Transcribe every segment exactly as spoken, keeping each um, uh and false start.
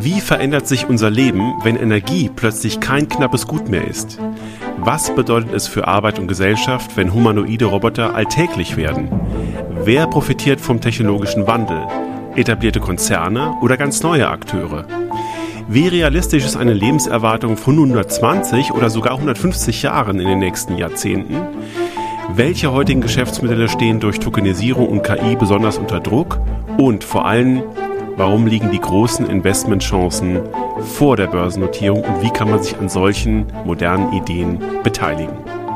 Wie verändert sich unser Leben, wenn Energie plötzlich kein knappes Gut mehr ist? Was bedeutet es für Arbeit und Gesellschaft, wenn humanoide Roboter alltäglich werden? Wer profitiert vom technologischen Wandel? Etablierte Konzerne oder ganz neue Akteure? Wie realistisch ist eine Lebenserwartung von hundertzwanzig oder sogar hundertfünfzig Jahren in den nächsten Jahrzehnten? Welche heutigen Geschäftsmodelle stehen durch Tokenisierung und K I besonders unter Druck? Und vor allem, warum liegen die großen Investmentchancen vor der Börsennotierung und wie kann man sich an solchen modernen Ideen beteiligen?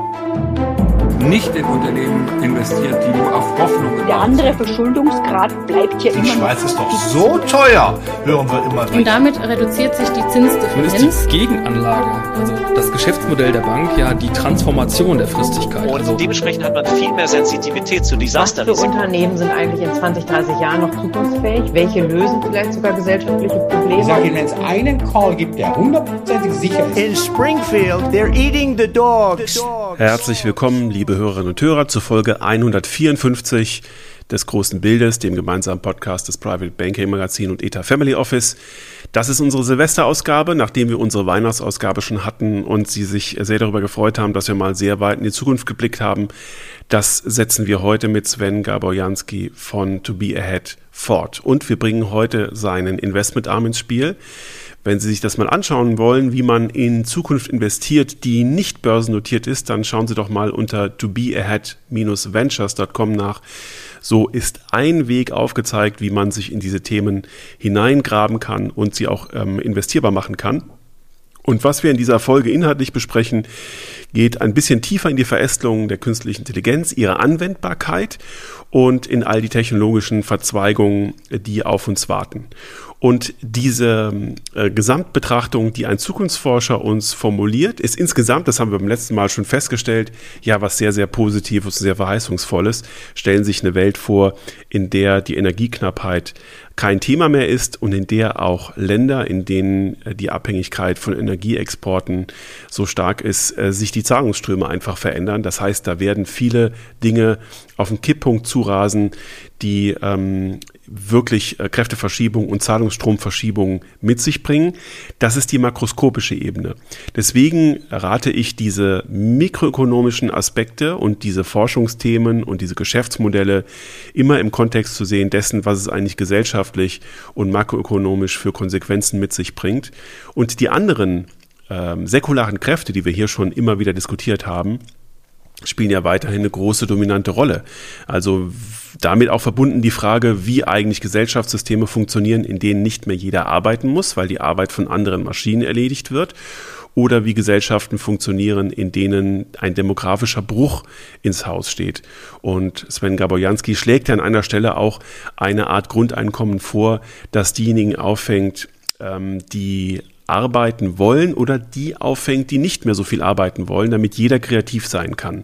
Nicht in Unternehmen investiert, die nur auf Hoffnung. Der andere Verschuldungsgrad bleibt ja immer. Die Schweiz ist doch so teuer, hören wir immer. Und damit reduziert sich die Zinsdifferenz. Nun ist die Gegenanlage, also das Geschäftsmodell der Bank, ja die Transformation der Fristigkeit. Und also dementsprechend hat man viel mehr Sensitivität zu Desasterrisiken. Was für Unternehmen sind eigentlich in zwanzig, dreißig Jahren noch zukunftsfähig? Welche lösen vielleicht sogar gesellschaftliche Probleme? Ich sage Ihnen, wenn es einen Call gibt, der hundertprozentig sicher ist. In Springfield, they're eating the dogs. Herzlich willkommen, liebe Hörerinnen und Hörer, zur Folge hundertvierundfünfzig des Großen Bildes, dem gemeinsamen Podcast des Private Banking Magazin und E T A Family Office. Das ist unsere Silvesterausgabe, nachdem wir unsere Weihnachtsausgabe schon hatten und Sie sich sehr darüber gefreut haben, dass wir mal sehr weit in die Zukunft geblickt haben. Das setzen wir heute mit Sven Gaborjanski von To Be Ahead fort. Und wir bringen heute seinen Investmentarm ins Spiel. Wenn Sie sich das mal anschauen wollen, wie man in Zukunft investiert, die nicht börsennotiert ist, dann schauen Sie doch mal unter to be ahead dash ventures dot com nach. So ist ein Weg aufgezeigt, wie man sich in diese Themen hineingraben kann und sie auch ähm, investierbar machen kann. Und was wir in dieser Folge inhaltlich besprechen, geht ein bisschen tiefer in die Verästelung der künstlichen Intelligenz, ihre Anwendbarkeit und in all die technologischen Verzweigungen, die auf uns warten. Und diese äh, Gesamtbetrachtung, die ein Zukunftsforscher uns formuliert, ist insgesamt, das haben wir beim letzten Mal schon festgestellt, ja was sehr, sehr Positives, sehr Verheißungsvolles. Stellen sich eine Welt vor, in der die Energieknappheit kein Thema mehr ist und in der auch Länder, in denen die Abhängigkeit von Energieexporten so stark ist, sich die Zahlungsströme einfach verändern. Das heißt, da werden viele Dinge auf den Kipppunkt zurasen, die ähm, wirklich äh, Kräfteverschiebung und Zahlungsstromverschiebung mit sich bringen. Das ist die makroskopische Ebene. Deswegen rate ich, diese mikroökonomischen Aspekte und diese Forschungsthemen und diese Geschäftsmodelle immer im Kontext zu sehen dessen, was es eigentlich gesellschaftlich und makroökonomisch für Konsequenzen mit sich bringt. Und die anderen ähm, säkularen Kräfte, die wir hier schon immer wieder diskutiert haben, spielen ja weiterhin eine große dominante Rolle. Also damit auch verbunden die Frage, wie eigentlich Gesellschaftssysteme funktionieren, in denen nicht mehr jeder arbeiten muss, weil die Arbeit von anderen Maschinen erledigt wird, oder wie Gesellschaften funktionieren, in denen ein demografischer Bruch ins Haus steht. Und Sven Gaborjanski schlägt ja an einer Stelle auch eine Art Grundeinkommen vor, das diejenigen auffängt, ähm, die arbeiten wollen oder die auffängt, die nicht mehr so viel arbeiten wollen, damit jeder kreativ sein kann.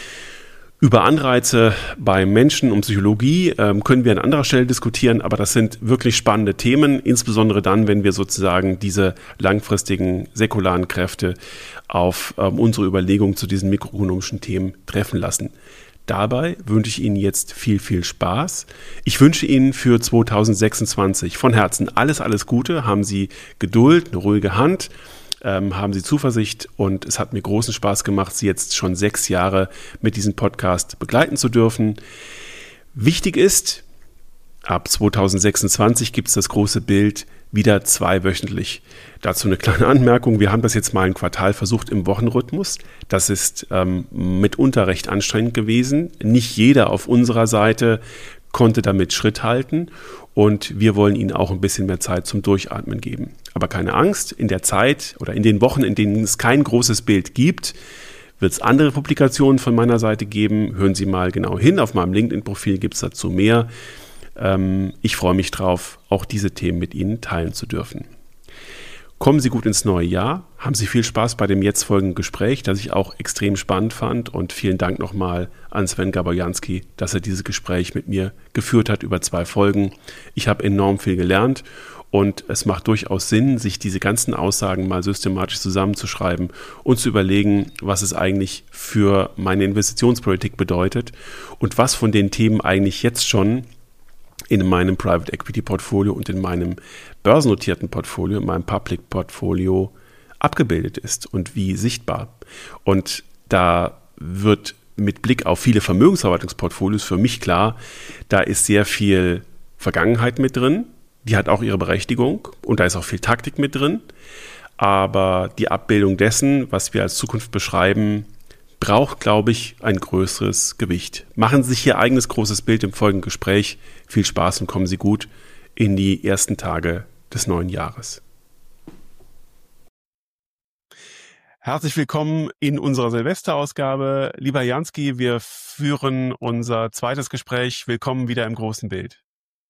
Über Anreize bei Menschen und Psychologie ähm, können wir an anderer Stelle diskutieren, aber das sind wirklich spannende Themen, insbesondere dann, wenn wir sozusagen diese langfristigen säkularen Kräfte auf ähm, unsere Überlegungen zu diesen mikroökonomischen Themen treffen lassen. Dabei wünsche ich Ihnen jetzt viel, viel Spaß. Ich wünsche Ihnen für zweitausendsechsundzwanzig von Herzen alles, alles Gute. Haben Sie Geduld, eine ruhige Hand, ähm, haben Sie Zuversicht und es hat mir großen Spaß gemacht, Sie jetzt schon sechs Jahre mit diesem Podcast begleiten zu dürfen. Wichtig ist, ab zweitausendsechsundzwanzig gibt es das große Bild wieder zweiwöchentlich. Dazu eine kleine Anmerkung. Wir haben das jetzt mal ein Quartal versucht im Wochenrhythmus. Das ist ähm, mitunter recht anstrengend gewesen. Nicht jeder auf unserer Seite konnte damit Schritt halten und wir wollen Ihnen auch ein bisschen mehr Zeit zum Durchatmen geben. Aber keine Angst, in der Zeit oder in den Wochen, in denen es kein großes Bild gibt, wird es andere Publikationen von meiner Seite geben. Hören Sie mal genau hin. Auf meinem LinkedIn-Profil gibt es dazu mehr. Ich freue mich drauf, auch diese Themen mit Ihnen teilen zu dürfen. Kommen Sie gut ins neue Jahr, haben Sie viel Spaß bei dem jetzt folgenden Gespräch, das ich auch extrem spannend fand und vielen Dank nochmal an Sven Gaborjanski, dass er dieses Gespräch mit mir geführt hat über zwei Folgen. Ich habe enorm viel gelernt und es macht durchaus Sinn, sich diese ganzen Aussagen mal systematisch zusammenzuschreiben und zu überlegen, was es eigentlich für meine Investitionspolitik bedeutet und was von den Themen eigentlich jetzt schon in meinem Private Equity Portfolio und in meinem börsennotierten Portfolio, in meinem Public Portfolio abgebildet ist und wie sichtbar. Und da wird mit Blick auf viele Vermögensverwaltungsportfolios für mich klar, da ist sehr viel Vergangenheit mit drin, die hat auch ihre Berechtigung und da ist auch viel Taktik mit drin, aber die Abbildung dessen, was wir als Zukunft beschreiben, braucht, glaube ich, ein größeres Gewicht. Machen Sie sich Ihr eigenes großes Bild im folgenden Gespräch. Viel Spaß und kommen Sie gut in die ersten Tage des neuen Jahres. Herzlich willkommen in unserer Silvesterausgabe. Lieber Jansky, wir führen unser zweites Gespräch. Willkommen wieder im großen Bild.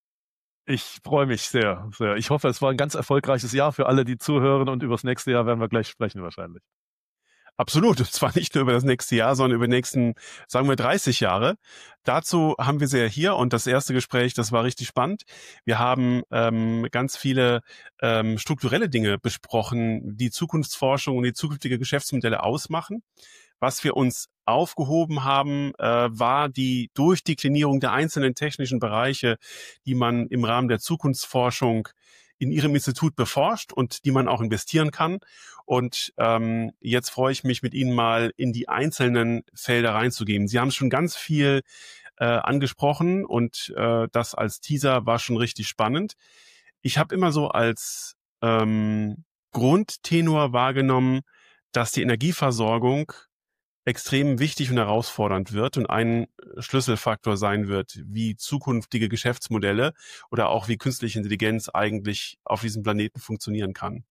Ich freue mich sehr, sehr. Ich hoffe, es war ein ganz erfolgreiches Jahr für alle, die zuhören und über das nächste Jahr werden wir gleich sprechen wahrscheinlich. Absolut. Und zwar nicht nur über das nächste Jahr, sondern über die nächsten, sagen wir, dreißig Jahre. Dazu haben wir Sie ja hier und das erste Gespräch, das war richtig spannend. Wir haben ähm, ganz viele ähm, strukturelle Dinge besprochen, die Zukunftsforschung und die zukünftige Geschäftsmodelle ausmachen. Was wir uns aufgehoben haben, äh, war die Durchdeklinierung der einzelnen technischen Bereiche, die man im Rahmen der Zukunftsforschung in Ihrem Institut beforscht und die man auch investieren kann. Und ähm, jetzt freue ich mich, mit Ihnen mal in die einzelnen Felder reinzugehen. Sie haben schon ganz viel äh, angesprochen und äh, das als Teaser war schon richtig spannend. Ich habe immer so als ähm, Grundtenor wahrgenommen, dass die Energieversorgung extrem wichtig und herausfordernd wird und ein Schlüsselfaktor sein wird, wie zukünftige Geschäftsmodelle oder auch wie künstliche Intelligenz eigentlich auf diesem Planeten funktionieren kann.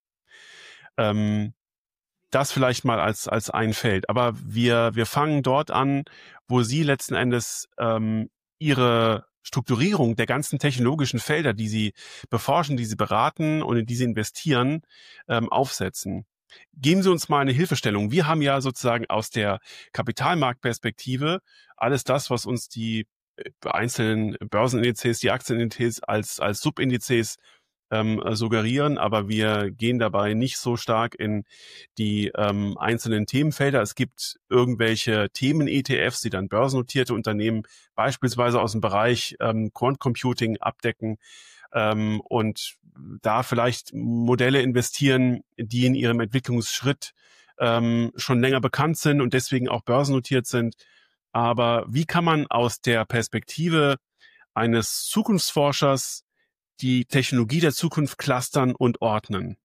Ähm, das vielleicht mal als als ein Feld. Aber wir wir fangen dort an, wo Sie letzten Endes ähm, Ihre Strukturierung der ganzen technologischen Felder, die Sie beforschen, die Sie beraten und in die Sie investieren, ähm, aufsetzen. Geben Sie uns mal eine Hilfestellung. Wir haben ja sozusagen aus der Kapitalmarktperspektive alles das, was uns die einzelnen Börsenindizes, die Aktienindizes als als Subindizes ähm, suggerieren, aber wir gehen dabei nicht so stark in die ähm, einzelnen Themenfelder. Es gibt irgendwelche Themen-E T Fs, die dann börsennotierte Unternehmen beispielsweise aus dem Bereich ähm, Quant Computing abdecken. Ähm, und da vielleicht Modelle investieren, die in ihrem Entwicklungsschritt ähm, schon länger bekannt sind und deswegen auch börsennotiert sind. Aber wie kann man aus der Perspektive eines Zukunftsforschers die Technologie der Zukunft clustern und ordnen?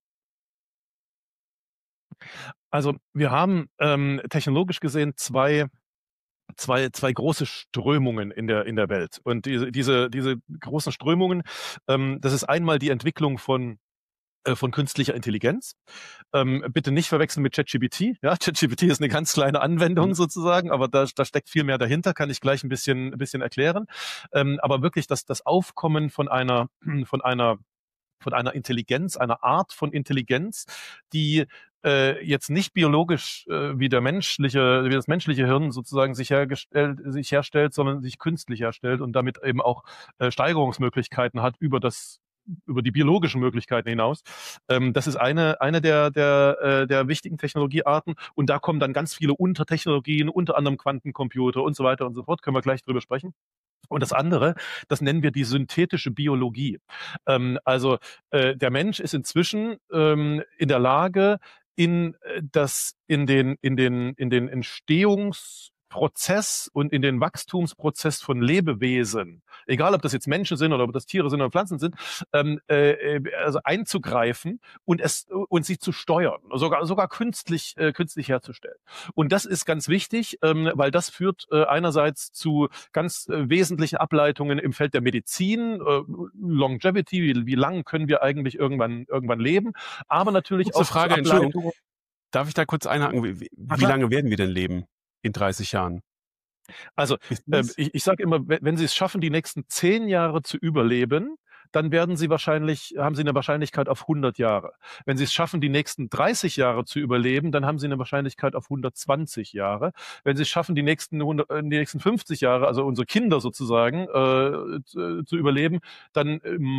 Also wir haben ähm, technologisch gesehen zwei Zwei, zwei große Strömungen in der, in der Welt. Und diese, diese, diese großen Strömungen, ähm, das ist einmal die Entwicklung von, äh, von künstlicher Intelligenz. Ähm, bitte nicht verwechseln mit ChatGPT. Ja, ChatGPT ist eine ganz kleine Anwendung mhm. sozusagen, aber da, da steckt viel mehr dahinter, kann ich gleich ein bisschen, ein bisschen erklären. Ähm, aber wirklich das, das Aufkommen von einer, von einer, von einer Intelligenz, einer Art von Intelligenz, die äh, jetzt nicht biologisch äh, wie der menschliche, wie das menschliche Hirn sozusagen sich hergestellt, sich herstellt, sondern sich künstlich herstellt und damit eben auch äh, Steigerungsmöglichkeiten hat über das über die biologischen Möglichkeiten hinaus. Ähm, das ist eine eine der der äh, der wichtigen Technologiearten und da kommen dann ganz viele Untertechnologien, unter anderem Quantencomputer und so weiter und so fort. Können wir gleich drüber sprechen. Und das andere, das nennen wir die synthetische Biologie. Ähm, also äh, der Mensch ist inzwischen ähm, in der Lage, in äh, das in den in den in den Entstehungsprozess und in den Wachstumsprozess von Lebewesen, egal ob das jetzt Menschen sind oder ob das Tiere sind oder Pflanzen sind, ähm, äh, also einzugreifen und es und sie zu steuern, sogar sogar künstlich äh, künstlich herzustellen. Und das ist ganz wichtig, ähm, weil das führt äh, einerseits zu ganz äh, wesentlichen Ableitungen im Feld der Medizin, äh, Longevity, wie, wie lang können wir eigentlich irgendwann irgendwann leben, aber natürlich Kurze auch Frage, Entschuldigung. Darf ich da kurz einhaken? Wie, wie, wie lange werden wir denn leben in dreißig Jahren? Also äh, ich, ich sage immer, wenn, wenn Sie es schaffen, die nächsten zehn Jahre zu überleben, dann werden Sie wahrscheinlich, haben Sie eine Wahrscheinlichkeit auf hundert Jahre. Wenn Sie es schaffen, die nächsten dreißig Jahre zu überleben, dann haben Sie eine Wahrscheinlichkeit auf hundertzwanzig Jahre. Wenn Sie es schaffen, die nächsten, hundert, die nächsten fünfzig Jahre, also unsere Kinder sozusagen, äh, zu, zu überleben, dann mag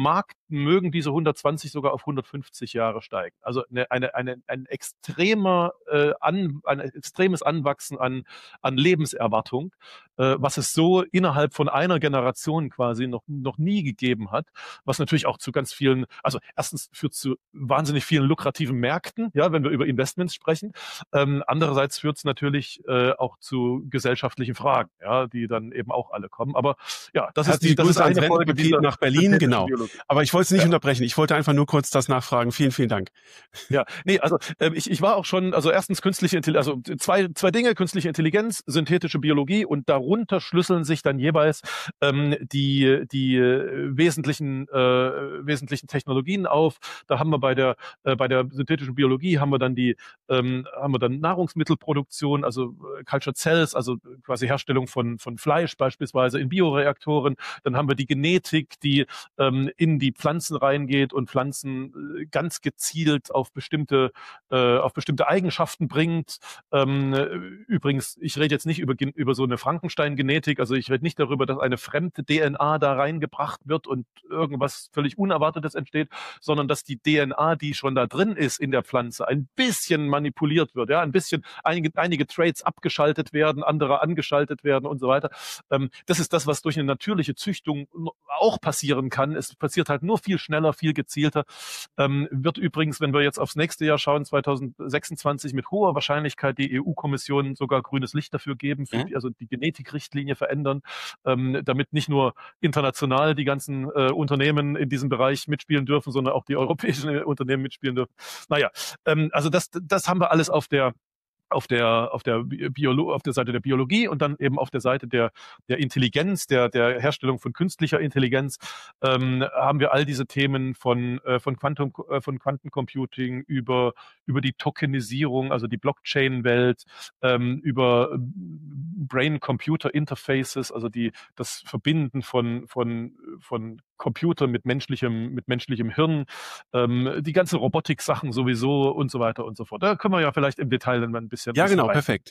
mögen diese hundertzwanzig sogar auf hundertfünfzig Jahre steigen. Also eine, eine, eine, ein extremer, äh, an, ein extremes Anwachsen an, an Lebenserwartung, äh, was es so innerhalb von einer Generation quasi noch, noch nie gegeben hat, was natürlich auch zu ganz vielen, also erstens führt zu wahnsinnig vielen lukrativen Märkten, ja, wenn wir über Investments sprechen. Ähm, andererseits führt es natürlich äh, auch zu gesellschaftlichen Fragen, ja, die dann eben auch alle kommen. Aber ja, das ist die, das ist eine Folge dieser nach Berlin, genau. Biologie. Aber ich wollte es nicht Ja. unterbrechen. Ich wollte einfach nur kurz das nachfragen. Vielen, vielen Dank. Ja, nee, also äh, ich, ich war auch schon, also erstens künstliche Intelligenz, also zwei, zwei Dinge, künstliche Intelligenz, synthetische Biologie und darunter schlüsseln sich dann jeweils ähm, die, die äh, wesentlichen, äh, wesentlichen Technologien auf. Da haben wir bei der, äh, bei der synthetischen Biologie haben wir dann die, ähm, haben wir dann Nahrungsmittelproduktion, also äh, Cultured Cells, also quasi Herstellung von, von Fleisch beispielsweise in Bioreaktoren. Dann haben wir die Genetik, die ähm, in die Pflanzen reingeht und Pflanzen äh, ganz gezielt auf bestimmte, äh, auf bestimmte Eigenschaften bringt. Ähm, übrigens, ich rede jetzt nicht über, über so eine Frankenstein-Genetik, also ich rede nicht darüber, dass eine fremde D N A da reingebracht wird und irgendwas völlig Unerwartetes entsteht, sondern dass die D N A, die schon da drin ist in der Pflanze, ein bisschen manipuliert wird, ja, ein bisschen einige, einige Traits abgeschaltet werden, andere angeschaltet werden und so weiter. Ähm, das ist das, was durch eine natürliche Züchtung auch passieren kann. Es passiert halt nur viel schneller, viel gezielter. Ähm, wird übrigens, wenn wir jetzt aufs nächste Jahr schauen, zweitausendsechsundzwanzig mit hoher Wahrscheinlichkeit die E U-Kommission sogar grünes Licht dafür geben, für, also die Genetikrichtlinie verändern, ähm, damit nicht nur international die ganzen äh, Unternehmen in diesem Bereich mitspielen dürfen, sondern auch die europäischen Unternehmen mitspielen dürfen. Naja, ähm, also das, das haben wir alles auf der auf der auf der Biolo auf der Seite der Biologie und dann eben auf der Seite der der Intelligenz, der der Herstellung von künstlicher Intelligenz ähm, haben wir all diese Themen von äh, von Quantum äh, von Quantencomputing über über die Tokenisierung, also die Blockchain-Welt, ähm, über Brain-Computer-Interfaces, also die das Verbinden von von von Computern mit menschlichem mit menschlichem Hirn, ähm, die ganzen Robotik-Sachen sowieso und so weiter und so fort. Da können wir ja vielleicht im Detail dann mal ein bisschen. Ja, genau, rein. perfekt.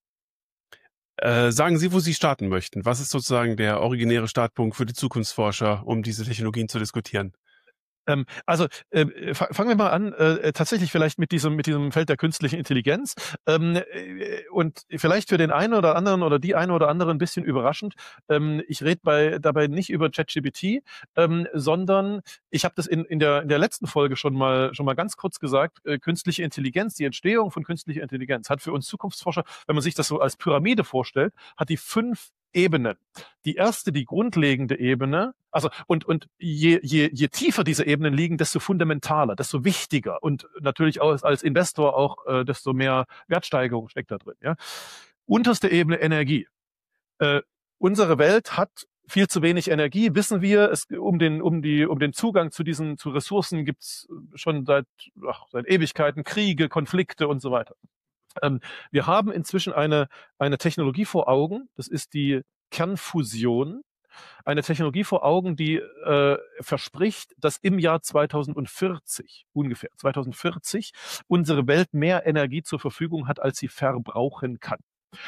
Äh, sagen Sie, wo Sie starten möchten. Was ist sozusagen der originäre Startpunkt für die Zukunftsforscher, um diese Technologien zu diskutieren? Ähm, also äh, fangen wir mal an, äh, tatsächlich vielleicht mit diesem mit diesem Feld der künstlichen Intelligenz ähm, äh, und vielleicht für den einen oder anderen oder die eine oder andere ein bisschen überraschend. Ähm, ich rede bei dabei nicht über ChatGPT, ähm, sondern ich habe das in in der in der letzten Folge schon mal schon mal ganz kurz gesagt. Äh, künstliche Intelligenz, die Entstehung von künstlicher Intelligenz hat für uns Zukunftsforscher, wenn man sich das so als Pyramide vorstellt, hat die fünf Ebenen. Die erste, die grundlegende Ebene, also und und je je je tiefer diese Ebenen liegen, desto fundamentaler, desto wichtiger und natürlich auch als Investor auch äh, desto mehr Wertsteigerung steckt da drin. Ja, unterste Ebene Energie. Äh, unsere Welt hat viel zu wenig Energie, wissen wir. Es um den um die um den Zugang zu diesen zu Ressourcen gibt's schon seit ach, seit Ewigkeiten Kriege, Konflikte und so weiter. Ähm, wir haben inzwischen eine, eine Technologie vor Augen, das ist die Kernfusion, eine Technologie vor Augen, die äh, verspricht, dass im Jahr zweitausendvierzig, ungefähr zweitausendvierzig, unsere Welt mehr Energie zur Verfügung hat, als sie verbrauchen kann.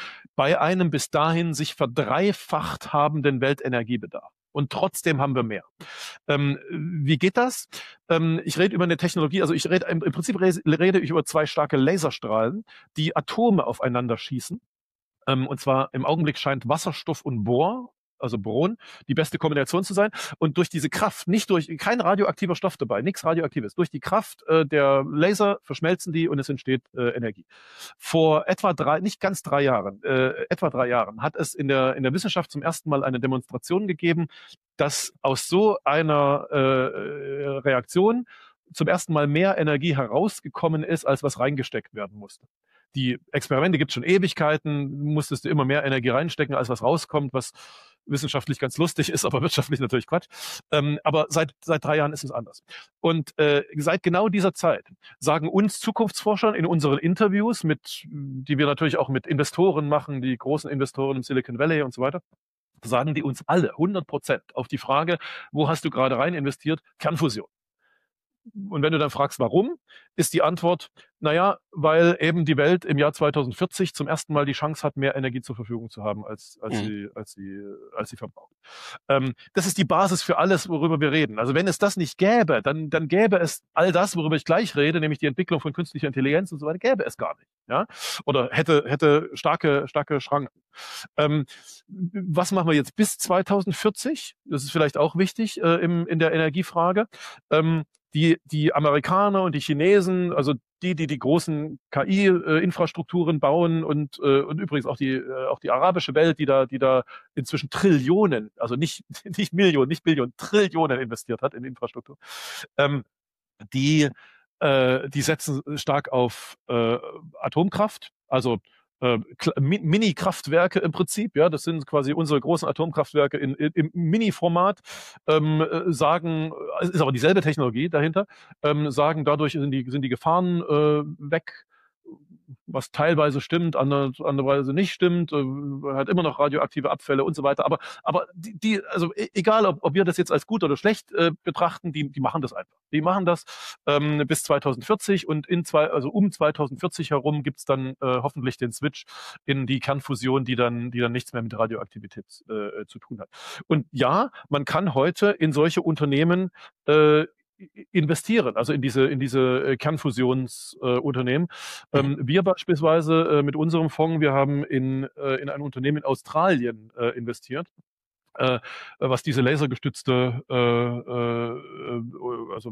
Bei einem bis dahin sich verdreifacht habenden Weltenergiebedarf. Und trotzdem haben wir mehr. Ähm, wie geht das? Ähm, ich rede über eine Technologie, also ich rede im, im Prinzip rede ich über zwei starke Laserstrahlen, die Atome aufeinander schießen. Ähm, und zwar im Augenblick scheint Wasserstoff und Bohr, also Boron, die beste Kombination zu sein. Und durch diese Kraft, nicht durch, kein radioaktiver Stoff dabei, nichts Radioaktives. Durch die Kraft äh, der Laser verschmelzen die und es entsteht äh, Energie. Vor etwa drei, nicht ganz drei Jahren, äh, etwa drei Jahren hat es in der in der Wissenschaft zum ersten Mal eine Demonstration gegeben, dass aus so einer äh, Reaktion zum ersten Mal mehr Energie herausgekommen ist, als was reingesteckt werden musste. Die Experimente gibt es schon Ewigkeiten, musstest du immer mehr Energie reinstecken, als was rauskommt, was wissenschaftlich ganz lustig ist, aber wirtschaftlich natürlich Quatsch. Ähm, aber seit seit drei Jahren ist es anders. Und äh, seit genau dieser Zeit sagen uns Zukunftsforschern in unseren Interviews, mit, die wir natürlich auch mit Investoren machen, die großen Investoren im Silicon Valley und so weiter, sagen die uns alle hundert Prozent auf die Frage, wo hast du gerade rein investiert? Kernfusion. Und wenn du dann fragst, warum, ist die Antwort, Naja, weil eben die Welt im Jahr zweitausendvierzig zum ersten Mal die Chance hat, mehr Energie zur Verfügung zu haben, als, als, mhm. sie, als, sie, als sie verbraucht. Ähm, das ist die Basis für alles, worüber wir reden. Also wenn es das nicht gäbe, dann, dann gäbe es all das, worüber ich gleich rede, nämlich die Entwicklung von künstlicher Intelligenz und so weiter, gäbe es gar nicht. Ja? Oder hätte, hätte starke, starke Schranken. Ähm, was machen wir jetzt bis zweitausendvierzig? Das ist vielleicht auch wichtig äh, im, in der Energiefrage. Ähm, die, die Amerikaner und die Chinesen, also die, die die großen K I-Infrastrukturen bauen und, äh, und übrigens auch die, äh, auch die arabische Welt, die da, die da inzwischen Trillionen, also nicht, nicht Millionen, nicht Billionen, Trillionen investiert hat in Infrastruktur, ähm, die, äh, die setzen stark auf äh, Atomkraft, also äh, Mini-Kraftwerke im Prinzip, ja, das sind quasi unsere großen Atomkraftwerke in, in, im Mini-Format, ähm, sagen, ist aber dieselbe Technologie dahinter, ähm, sagen, dadurch sind die, sind die Gefahren äh, weg, was teilweise stimmt, andere, andererweise nicht stimmt, äh, hat immer noch radioaktive Abfälle und so weiter. Aber, aber die, die also egal, ob, ob wir das jetzt als gut oder schlecht äh, betrachten, die, die machen das einfach. Die machen das ähm, bis zweitausendvierzig und in zwei, also um zweitausendvierzig herum gibt's dann äh, hoffentlich den Switch in die Kernfusion, die dann, die dann nichts mehr mit Radioaktivität äh, zu tun hat. Und ja, man kann heute in solche Unternehmen äh, investieren, also in diese in diese Kernfusionsunternehmen. Äh, ähm, wir beispielsweise äh, mit unserem Fonds, wir haben in äh, in ein Unternehmen in Australien äh, investiert, äh, was diese lasergestützte äh, äh, also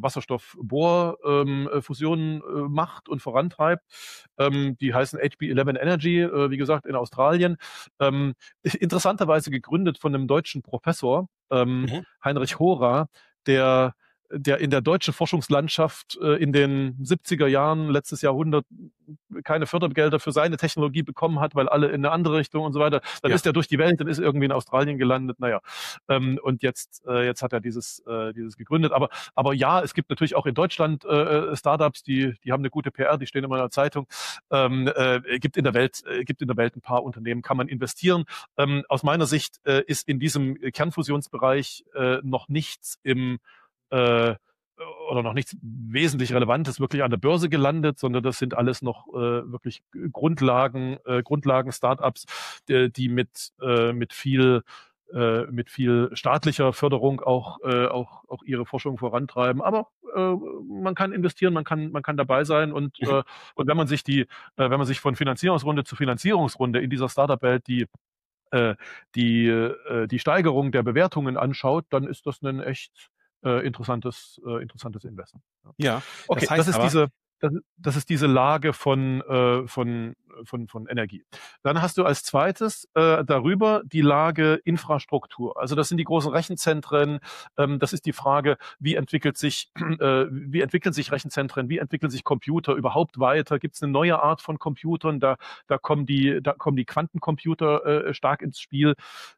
Wasserstoff-Bohr-Fusionen äh, äh, macht und vorantreibt. Ähm, die heißen H B elf Energy, äh, wie gesagt, in Australien. Ähm, interessanterweise gegründet von einem deutschen Professor, ähm, mhm. Heinrich Hora, der der in der deutschen Forschungslandschaft äh, in den siebziger Jahren, letztes Jahrhundert, keine Fördergelder für seine Technologie bekommen hat, weil alle in eine andere Richtung und so weiter. Dann ja. ist er durch die Welt, dann ist er irgendwie in Australien gelandet, naja. Ähm, und jetzt äh, jetzt hat er dieses äh, dieses gegründet. Aber aber ja, es gibt natürlich auch in Deutschland äh, Startups, die die haben eine gute P R, die stehen immer in der Zeitung. Ähm, äh, gibt in der Welt äh, gibt in der Welt ein paar Unternehmen, kann man investieren. Ähm, aus meiner Sicht äh, ist in diesem Kernfusionsbereich äh, noch nichts im Äh, oder noch nichts wesentlich Relevantes wirklich an der Börse gelandet, sondern das sind alles noch äh, wirklich Grundlagen, äh, Grundlagen-Startups, die, die mit äh, mit viel äh, mit viel staatlicher Förderung auch äh, auch auch ihre Forschung vorantreiben. Aber äh, man kann investieren, man kann man kann dabei sein und äh, und wenn man sich die äh, wenn man sich von Finanzierungsrunde zu Finanzierungsrunde in dieser Startup-Welt die äh, die äh, die Steigerung der Bewertungen anschaut, dann ist das ein echt Äh, interessantes, äh, interessantes Investment. Ja, okay, das, heißt das ist aber, diese, das, das ist diese Lage von äh, von von von Energie. Dann hast du als zweites äh, darüber die Lage Infrastruktur. Also das sind die großen Rechenzentren. Ähm, das ist die Frage, wie entwickelt sich äh, wie entwickeln sich Rechenzentren, wie entwickeln sich Computer überhaupt weiter? Gibt es eine neue Art von Computern? Da da kommen die da kommen die Quantencomputer äh, stark ins Spiel,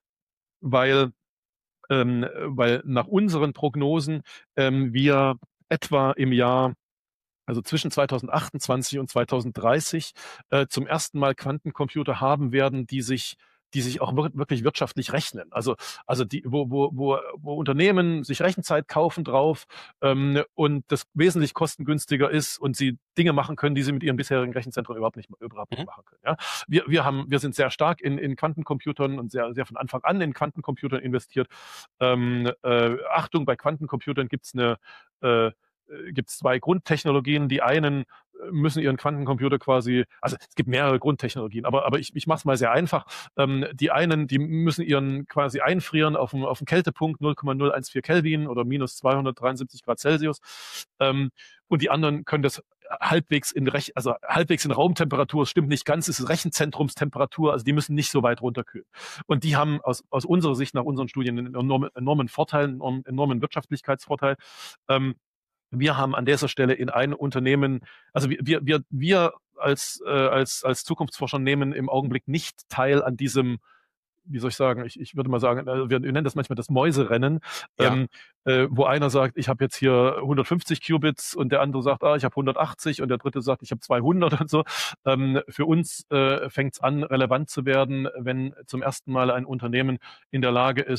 weil Ähm, weil nach unseren Prognosen ähm, wir etwa im Jahr, also zwischen zweitausendachtundzwanzig und zweitausenddreißig, äh, zum ersten Mal Quantencomputer haben werden, die sich die sich auch wirklich wirtschaftlich rechnen. Also also die, wo wo wo wo Unternehmen sich Rechenzeit kaufen drauf ähm, und das wesentlich kostengünstiger ist und sie Dinge machen können, die sie mit ihren bisherigen Rechenzentren überhaupt nicht überhaupt nicht machen können. Ja, wir wir haben wir sind sehr stark in in Quantencomputern und sehr sehr von Anfang an in Quantencomputern investiert. Ähm, äh, Achtung, bei Quantencomputern gibt's eine äh, gibt es zwei Grundtechnologien. Die einen müssen ihren Quantencomputer quasi, also es gibt mehrere Grundtechnologien, aber aber ich, ich mache es mal sehr einfach. Ähm, die einen, die müssen ihren quasi einfrieren auf dem auf dem Kältepunkt null Komma null eins vier Kelvin oder minus zweihundertdreiundsiebzig Grad Celsius. Ähm, und die anderen können das halbwegs in Rech also halbwegs in Raumtemperatur, es stimmt nicht ganz, es ist Rechenzentrumstemperatur, also die müssen nicht so weit runterkühlen. Und die haben aus aus unserer Sicht, nach unseren Studien, einen enormen, enormen Vorteil, einen enormen Wirtschaftlichkeitsvorteil. Ähm, Wir haben an dieser Stelle in einem Unternehmen, also wir wir wir, wir als äh, als als Zukunftsforscher nehmen im Augenblick nicht teil an diesem, wie soll ich sagen, ich, ich würde mal sagen, wir, wir nennen das manchmal das Mäuserennen, ja. ähm, äh, wo einer sagt, ich habe jetzt hier hundertfünfzig Qubits und der andere sagt, ah, ich habe hundertachtzig und der dritte sagt, ich habe zweihundert und so. Ähm, für uns äh, fängt es an, relevant zu werden, wenn zum ersten Mal ein Unternehmen in der Lage ist,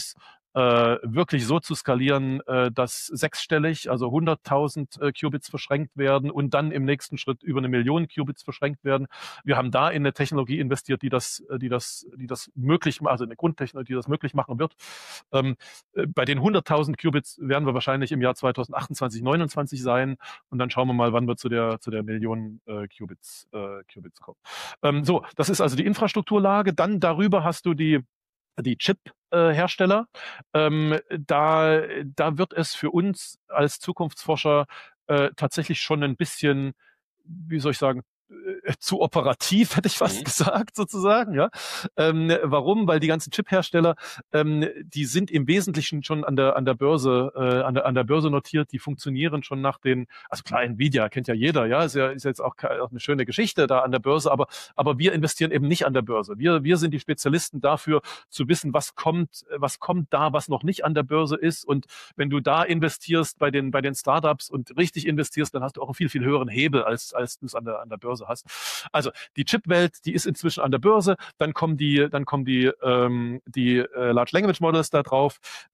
äh, wirklich so zu skalieren, äh, dass sechsstellig, also hunderttausend äh, Qubits verschränkt werden und dann im nächsten Schritt über eine Million Qubits verschränkt werden. Wir haben da in eine Technologie investiert, die das, die das, die das möglich macht, also eine Grundtechnologie, die das möglich machen wird. Ähm, äh, bei den hunderttausend Qubits werden wir wahrscheinlich im Jahr zweitausendachtundzwanzig, neunundzwanzig sein und dann schauen wir mal, wann wir zu der zu der Million äh, Qubits äh, Qubits kommen. Ähm, so, das ist also die Infrastrukturlage. Dann darüber hast du die die Chip-Hersteller. Ähm, da, da wird es für uns als Zukunftsforscher äh, tatsächlich schon ein bisschen, wie soll ich sagen, äh, zu operativ, hätte ich fast mhm. gesagt, sozusagen. Ja. Ähm, warum? Weil die ganzen Chip-Hersteller, ähm, die sind im Wesentlichen schon an der an der Börse, äh, an der an der Börse notiert. Die funktionieren schon nach den, also klar, Nvidia kennt ja jeder, ja, ist ja ist jetzt auch, auch eine schöne Geschichte da an der Börse, aber aber wir investieren eben nicht an der Börse. Wir wir sind die Spezialisten dafür, zu wissen, was kommt, was kommt da, was noch nicht an der Börse ist. Und wenn du da investierst bei den bei den Startups und richtig investierst, dann hast du auch einen viel viel höheren Hebel als als du es an der an der Börse hast. Also die Chipwelt, die ist inzwischen an der Börse. Dann kommen die, dann kommen die, ähm, die äh, Large Language Models da drauf,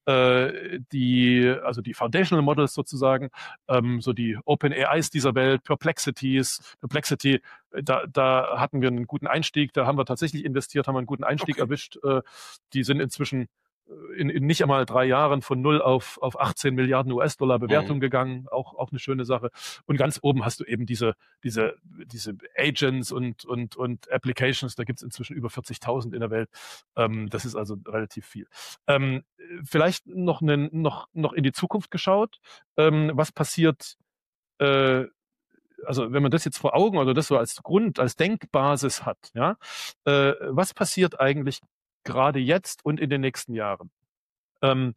äh, die, also die Foundational Models sozusagen, ähm, so die OpenAIs dieser Welt, Perplexities, Perplexity. Da, da hatten wir einen guten Einstieg. Da haben wir tatsächlich investiert, haben wir einen guten Einstieg okay. erwischt. Äh, die sind inzwischen In, in nicht einmal drei Jahren von null auf, auf achtzehn Milliarden U S-Dollar Bewertung mhm. gegangen. Auch, auch eine schöne Sache. Und ganz oben hast du eben diese, diese, diese Agents und, und, und Applications. Da gibt es inzwischen über vierzigtausend in der Welt. Ähm, das ist also relativ viel. Ähm, vielleicht noch, einen, noch, noch in die Zukunft geschaut. Ähm, was passiert, äh, also wenn man das jetzt vor Augen oder das so als Grund, als Denkbasis hat, ja, äh, was passiert eigentlich gerade jetzt und in den nächsten Jahren? Ähm,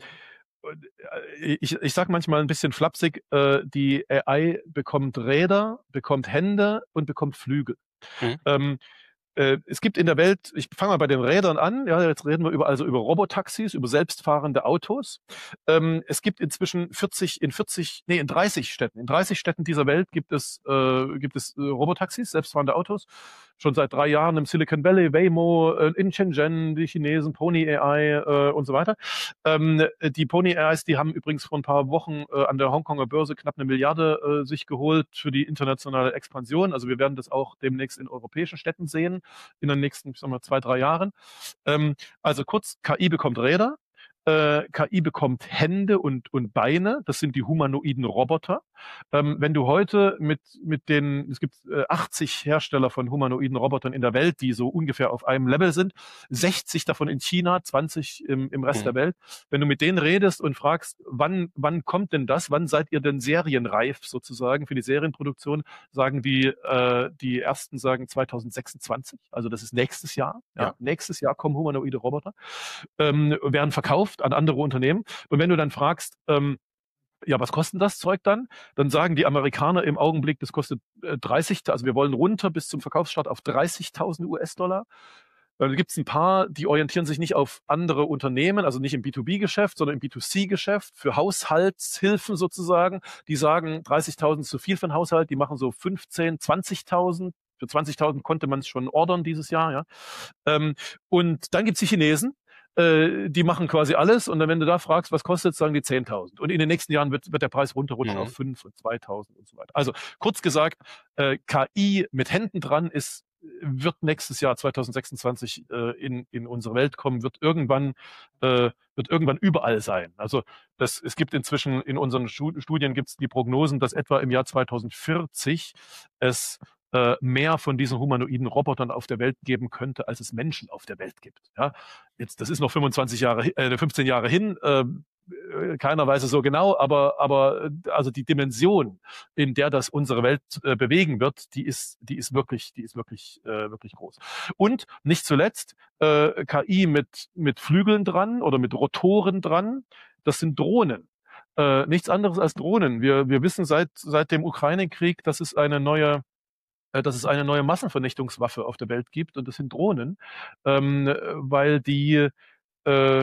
ich ich sage manchmal ein bisschen flapsig, äh, die A I bekommt Räder, bekommt Hände und bekommt Flügel. Mhm. Ähm, äh, es gibt in der Welt, ich fange mal bei den Rädern an, ja, jetzt reden wir über, also über Robotaxis, über selbstfahrende Autos. Ähm, es gibt inzwischen vierzig, in vierzig, nee, in dreißig Städten, in dreißig Städten dieser Welt gibt es, äh, gibt es äh, Robotaxis, selbstfahrende Autos. Schon seit drei Jahren im Silicon Valley, Waymo, äh, in Shenzhen, die Chinesen, Pony A I äh, und so weiter. Ähm, die Pony A Is, die haben übrigens vor ein paar Wochen äh, an der Hongkonger Börse knapp eine Milliarde äh, sich geholt für die internationale Expansion. Also wir werden das auch demnächst in europäischen Städten sehen, in den nächsten, ich sag mal, zwei, drei Jahren. Ähm, also kurz, K I bekommt Räder. Äh, K I bekommt Hände und, und Beine, das sind die humanoiden Roboter. Ähm, wenn du heute mit, mit den, es gibt äh, achtzig Hersteller von humanoiden Robotern in der Welt, die so ungefähr auf einem Level sind, sechzig davon in China, zwanzig im, im Rest mhm. der Welt. Wenn du mit denen redest und fragst, wann, wann kommt denn das, wann seid ihr denn serienreif sozusagen für die Serienproduktion, sagen die, äh, die ersten sagen zweitausendsechsundzwanzig, also das ist nächstes Jahr. Ja. Ja, nächstes Jahr kommen humanoide Roboter, ähm, werden verkauft an andere Unternehmen. Und wenn du dann fragst, ähm, ja, was kostet das Zeug dann? Dann sagen die Amerikaner im Augenblick, das kostet äh, dreißig, also wir wollen runter bis zum Verkaufsstart auf dreißigtausend U S-Dollar. Dann gibt es ein paar, die orientieren sich nicht auf andere Unternehmen, also nicht im B zwei B-Geschäft, sondern im B zwei C-Geschäft für Haushaltshilfen sozusagen. Die sagen, dreißigtausend ist zu viel für einen Haushalt, die machen so fünfzehn, zwanzigtausend. Für zwanzigtausend konnte man es schon ordern dieses Jahr. Ja. Ähm, und dann gibt es die Chinesen, die machen quasi alles und dann, wenn du da fragst, was kostet, sagen die zehntausend. Und in den nächsten Jahren wird, wird der Preis runterrutschen mhm. auf fünf und zweitausend und so weiter. Also kurz gesagt, äh, K I mit Händen dran ist, wird nächstes Jahr zweitausendsechsundzwanzig äh, in, in unsere Welt kommen, wird irgendwann, äh, wird irgendwann überall sein. Also das, es gibt inzwischen in unseren Studien gibt es die Prognosen, dass etwa im Jahr zweitausendvierzig es äh, mehr von diesen humanoiden Robotern auf der Welt geben könnte, als es Menschen auf der Welt gibt. Ja, jetzt, das ist noch fünfundzwanzig Jahre, äh, fünfzehn Jahre hin, äh, keiner weiß es so genau, aber, aber also die Dimension, in der das unsere Welt äh, bewegen wird, die ist, die ist wirklich, die ist wirklich, äh, wirklich groß. Und nicht zuletzt äh, K I mit, mit Flügeln dran oder mit Rotoren dran, das sind Drohnen. Äh, nichts anderes als Drohnen. Wir, wir wissen seit, seit dem Ukraine-Krieg, dass es eine neue dass es eine neue Massenvernichtungswaffe auf der Welt gibt und das sind Drohnen, ähm, weil die, äh,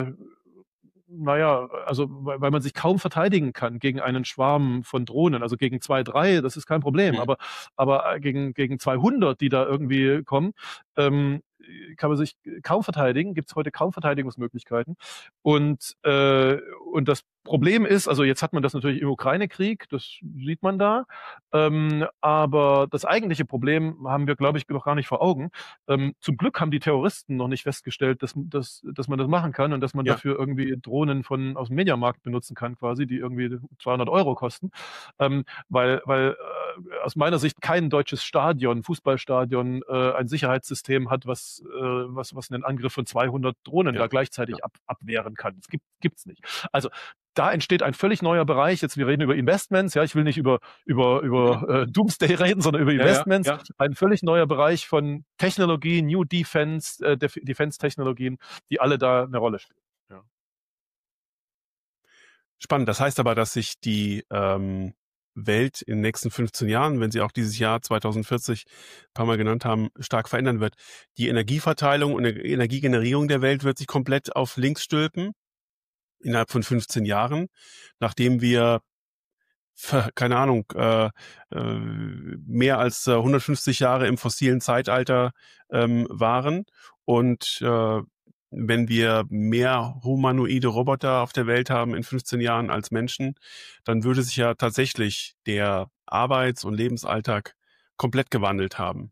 naja, also weil, weil man sich kaum verteidigen kann gegen einen Schwarm von Drohnen, also gegen zwei, drei, das ist kein Problem, mhm. aber aber gegen gegen zweihundert, die da irgendwie kommen, ähm, kann man sich kaum verteidigen, gibt es heute kaum Verteidigungsmöglichkeiten. Und, äh, und das Problem ist, also jetzt hat man das natürlich im Ukraine-Krieg, das sieht man da, ähm, aber das eigentliche Problem haben wir, glaube ich, noch gar nicht vor Augen. Ähm, zum Glück haben die Terroristen noch nicht festgestellt, dass, dass, dass man das machen kann und dass man ja. dafür irgendwie Drohnen von aus dem Mediamarkt benutzen kann quasi, die irgendwie zweihundert Euro kosten, ähm, weil, weil äh, aus meiner Sicht kein deutsches Stadion, Fußballstadion, äh, ein Sicherheitssystem hat, was, äh, was, was einen Angriff von zweihundert Drohnen ja. da gleichzeitig ja. ab, abwehren kann. Das gibt, gibt's nicht. Also da entsteht ein völlig neuer Bereich. Jetzt, wir reden über Investments. Ja, ich will nicht über, über, über äh, Doomsday reden, sondern über Investments. Ja, ja, ja. Ein völlig neuer Bereich von Technologie, New Defense, äh, Def- Defense-Technologien, die alle da eine Rolle spielen. Ja. Spannend. Das heißt aber, dass sich die ähm, Welt in den nächsten fünfzehn Jahren, wenn sie auch dieses Jahr zweitausendvierzig ein paar Mal genannt haben, stark verändern wird. Die Energieverteilung und die Energiegenerierung der Welt wird sich komplett auf links stülpen. Innerhalb von fünfzehn Jahren, nachdem wir, keine Ahnung, äh, äh, mehr als äh, hundertfünfzig Jahre im fossilen Zeitalter ähm, waren. Und äh, wenn wir mehr humanoide Roboter auf der Welt haben in fünfzehn Jahren als Menschen, dann würde sich ja tatsächlich der Arbeits- und Lebensalltag komplett gewandelt haben.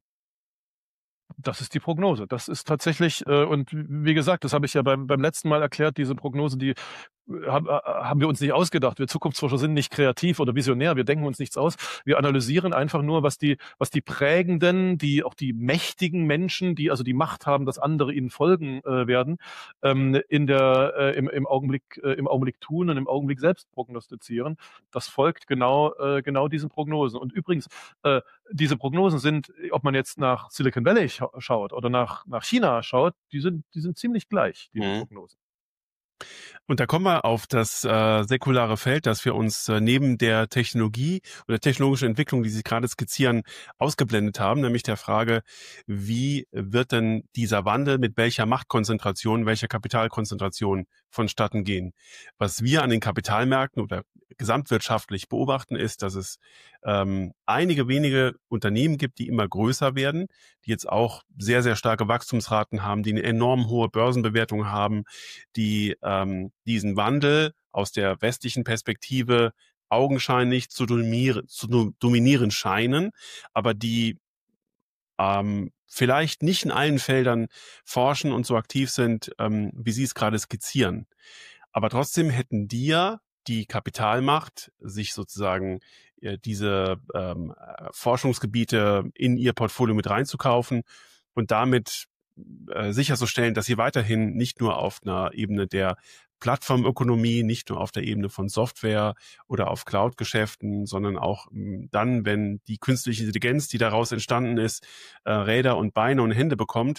Das ist die Prognose. Das ist tatsächlich, äh, und wie gesagt, das habe ich ja beim, beim letzten Mal erklärt, diese Prognose, die haben, haben wir uns nicht ausgedacht. Wir Zukunftsforscher sind nicht kreativ oder visionär. Wir denken uns nichts aus. Wir analysieren einfach nur, was die, was die prägenden, die auch die mächtigen Menschen, die also die Macht haben, dass andere ihnen folgen äh, werden, ähm, in der äh, im, im Augenblick äh, im Augenblick tun und im Augenblick selbst prognostizieren. Das folgt genau äh, genau diesen Prognosen. Und übrigens, äh, diese Prognosen sind, ob man jetzt nach Silicon Valley scha- schaut oder nach nach China schaut, die sind die sind ziemlich gleich, diese mhm. Prognosen. Und da kommen wir auf das äh, säkulare Feld, das wir uns äh, neben der Technologie oder technologischen Entwicklung, die Sie gerade skizzieren, ausgeblendet haben, nämlich der Frage, wie wird denn dieser Wandel mit welcher Machtkonzentration, welcher Kapitalkonzentration vonstatten gehen? Was wir an den Kapitalmärkten oder gesamtwirtschaftlich beobachten, ist, dass es ähm, einige wenige Unternehmen gibt, die immer größer werden, die jetzt auch sehr, sehr starke Wachstumsraten haben, die eine enorm hohe Börsenbewertung haben, die ähm, diesen Wandel aus der westlichen Perspektive augenscheinlich zu dominieren, zu dominieren scheinen, aber die ähm, vielleicht nicht in allen Feldern forschen und so aktiv sind, ähm, wie Sie es gerade skizzieren. Aber trotzdem hätten die ja die Kapitalmacht, sich sozusagen äh, diese ähm, Forschungsgebiete in ihr Portfolio mit reinzukaufen und damit äh, sicherzustellen, dass sie weiterhin nicht nur auf einer Ebene der Plattformökonomie, nicht nur auf der Ebene von Software oder auf Cloud-Geschäften, sondern auch mh, dann, wenn die künstliche Intelligenz, die daraus entstanden ist, äh, Räder und Beine und Hände bekommt,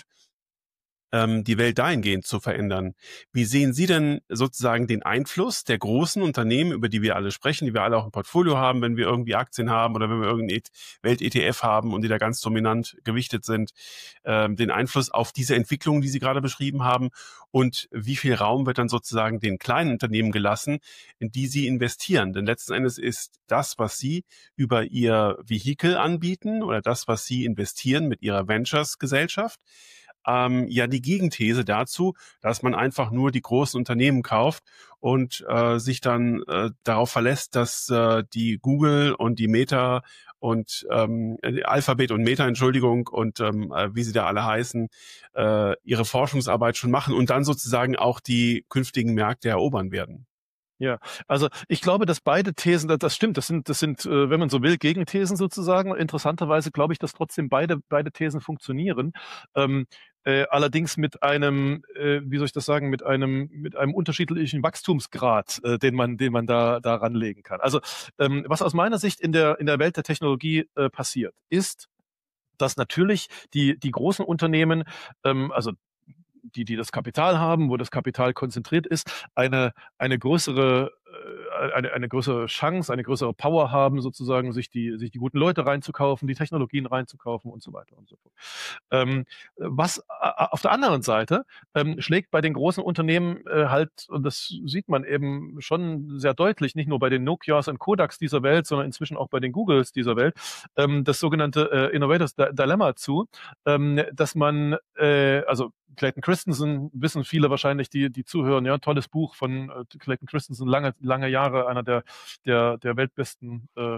die Welt dahingehend zu verändern. Wie sehen Sie denn sozusagen den Einfluss der großen Unternehmen, über die wir alle sprechen, die wir alle auch im Portfolio haben, wenn wir irgendwie Aktien haben oder wenn wir irgendeinen Welt-E T F haben und die da ganz dominant gewichtet sind, ähm, den Einfluss auf diese Entwicklung, die Sie gerade beschrieben haben, und wie viel Raum wird dann sozusagen den kleinen Unternehmen gelassen, in die Sie investieren? Denn letzten Endes ist das, was Sie über Ihr Vehikel anbieten oder das, was Sie investieren mit Ihrer Ventures-Gesellschaft, Ähm, ja die Gegenthese dazu, dass man einfach nur die großen Unternehmen kauft und äh, sich dann äh, darauf verlässt, dass äh, die Google und die Meta und ähm, Alphabet und Meta, Entschuldigung, und ähm, wie sie da alle heißen, äh, ihre Forschungsarbeit schon machen und dann sozusagen auch die künftigen Märkte erobern werden. Ja, also ich glaube, dass beide Thesen, das stimmt, das sind, das sind, äh, wenn man so will, Gegenthesen sozusagen. Interessanterweise glaube ich, dass trotzdem beide, beide Thesen funktionieren. Ähm, äh, allerdings mit einem, äh, wie soll ich das sagen, mit einem, mit einem unterschiedlichen Wachstumsgrad, äh, den man, den man da, da ranlegen kann. Also ähm, was aus meiner Sicht in der, in der Welt der Technologie äh, passiert, ist, dass natürlich die, die großen Unternehmen, ähm, also die, die das Kapital haben, wo das Kapital konzentriert ist, eine, eine größere eine, eine größere Chance, eine größere Power haben, sozusagen sich die, sich die guten Leute reinzukaufen, die Technologien reinzukaufen und so weiter und so fort. Ähm, was auf der anderen Seite ähm, schlägt bei den großen Unternehmen äh, halt, und das sieht man eben schon sehr deutlich, nicht nur bei den Nokias und Kodaks dieser Welt, sondern inzwischen auch bei den Googles dieser Welt, ähm, das sogenannte äh, Innovators Dilemma zu, ähm, dass man, äh, also Clayton Christensen, wissen viele wahrscheinlich, die die zuhören, ja, tolles Buch von äh, Clayton Christensen, lange lange Jahre, einer der der der weltbesten äh,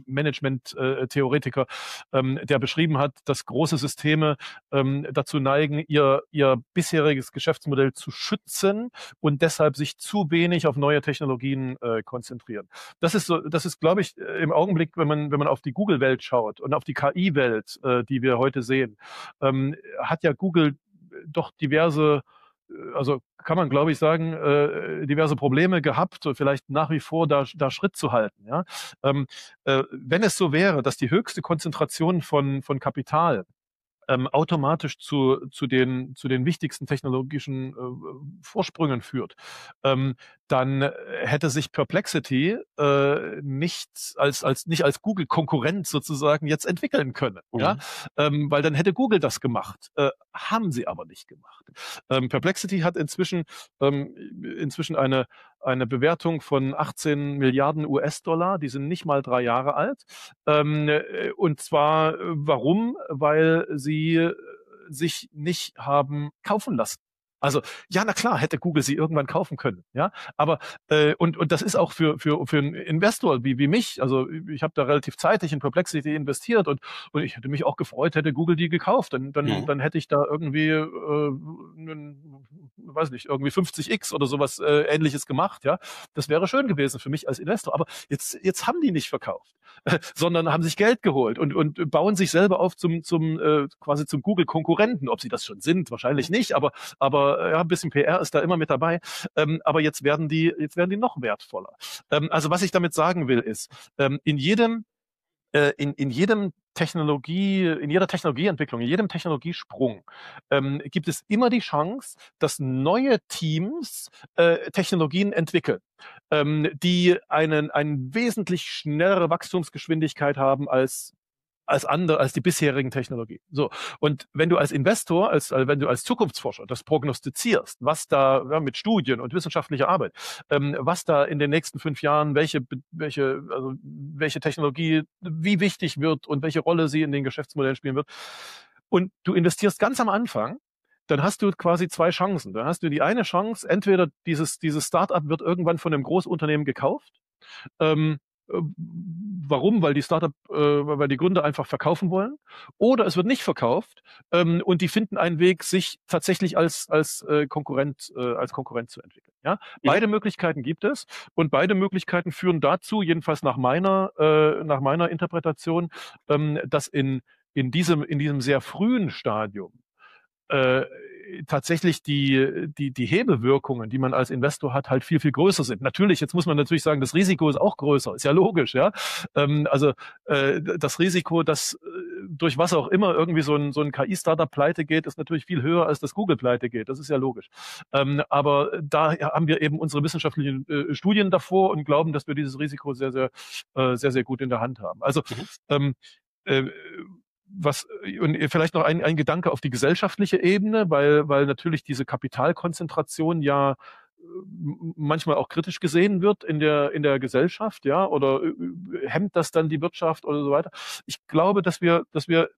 Management-Theoretiker, ähm, der beschrieben hat, dass große Systeme ähm, dazu neigen, ihr ihr bisheriges Geschäftsmodell zu schützen und deshalb sich zu wenig auf neue Technologien äh, konzentrieren. Das ist so, das ist, glaube ich, im Augenblick, wenn man wenn man auf die Google-Welt schaut und auf die K I-Welt, äh, die wir heute sehen, ähm, hat ja Google doch diverse, also kann man, glaube ich, sagen, äh, diverse Probleme gehabt, vielleicht nach wie vor da, da Schritt zu halten. Ja? Ähm, äh, wenn es so wäre, dass die höchste Konzentration von, von Kapital ähm, automatisch zu, zu, den, zu den wichtigsten technologischen äh, Vorsprüngen führt, ähm, dann hätte sich Perplexity äh, nicht als, als, nicht als Google-Konkurrent sozusagen jetzt entwickeln können. Mhm. Ja? Ähm, weil dann hätte Google das gemacht. Äh, haben sie aber nicht gemacht. Ähm, Perplexity hat inzwischen, ähm, inzwischen eine, eine Bewertung von achtzehn Milliarden U S-Dollar. Die sind nicht mal drei Jahre alt. Ähm, und zwar, warum? Weil sie sich nicht haben kaufen lassen. Also ja, na klar, hätte Google sie irgendwann kaufen können, ja. Aber äh, und und das ist auch für für für einen Investor wie wie mich. Also ich habe da relativ zeitig in Perplexity investiert und und ich hätte mich auch gefreut, hätte Google die gekauft. Dann dann ja. dann hätte ich da irgendwie äh, einen, weiß nicht, irgendwie fünfzig x oder sowas äh, Ähnliches gemacht, ja. Das wäre schön gewesen für mich als Investor. Aber jetzt jetzt haben die nicht verkauft, sondern haben sich Geld geholt und und bauen sich selber auf zum zum äh, quasi zum Google-Konkurrenten. Ob sie das schon sind, wahrscheinlich nicht. Aber aber ja, ein bisschen P R ist da immer mit dabei, ähm, aber jetzt werden die, jetzt werden die noch wertvoller. Ähm, also was ich damit sagen will, ist, ähm, in jedem, äh, in, in jedem Technologie, in jeder Technologieentwicklung, in jedem Technologiesprung ähm, gibt es immer die Chance, dass neue Teams äh, Technologien entwickeln, ähm, die einen, eine wesentlich schnellere Wachstumsgeschwindigkeit haben als als andere, als die bisherigen Technologien. So. Und wenn du als Investor, als, also wenn du als Zukunftsforscher das prognostizierst, was da, ja, mit Studien und wissenschaftlicher Arbeit, ähm, was da in den nächsten fünf Jahren, welche, welche, also, welche Technologie wie wichtig wird und welche Rolle sie in den Geschäftsmodellen spielen wird. Und du investierst ganz am Anfang, dann hast du quasi zwei Chancen. Dann hast du die eine Chance, entweder dieses, dieses Startup wird irgendwann von einem Großunternehmen gekauft, ähm, warum? Weil die Startup, äh, weil die Gründer einfach verkaufen wollen, oder es wird nicht verkauft ähm, und die finden einen Weg, sich tatsächlich als als äh, Konkurrent äh, als Konkurrent zu entwickeln. Ja, ja. Beide Möglichkeiten gibt es und beide Möglichkeiten führen dazu, jedenfalls nach meiner äh, nach meiner Interpretation, ähm, dass in in diesem in diesem sehr frühen Stadium äh, tatsächlich die, die, die Hebelwirkungen, die man als Investor hat, halt viel, viel größer sind. Natürlich, jetzt muss man natürlich sagen, das Risiko ist auch größer, ist ja logisch, ja. Ähm, also äh, das Risiko, dass äh, durch was auch immer irgendwie so ein, so ein K I-Startup pleite geht, ist natürlich viel höher, als das Google pleite geht. Das ist ja logisch. Ähm, aber da haben wir eben unsere wissenschaftlichen äh, Studien davor und glauben, dass wir dieses Risiko sehr, sehr, äh, sehr, sehr gut in der Hand haben. Also mhm. ähm, äh, was, und vielleicht noch ein, ein Gedanke auf die gesellschaftliche Ebene, weil, weil natürlich diese Kapitalkonzentration ja manchmal auch kritisch gesehen wird in der, in der Gesellschaft, ja, oder hemmt das dann die Wirtschaft oder so weiter. Ich glaube, dass wir, dass wir,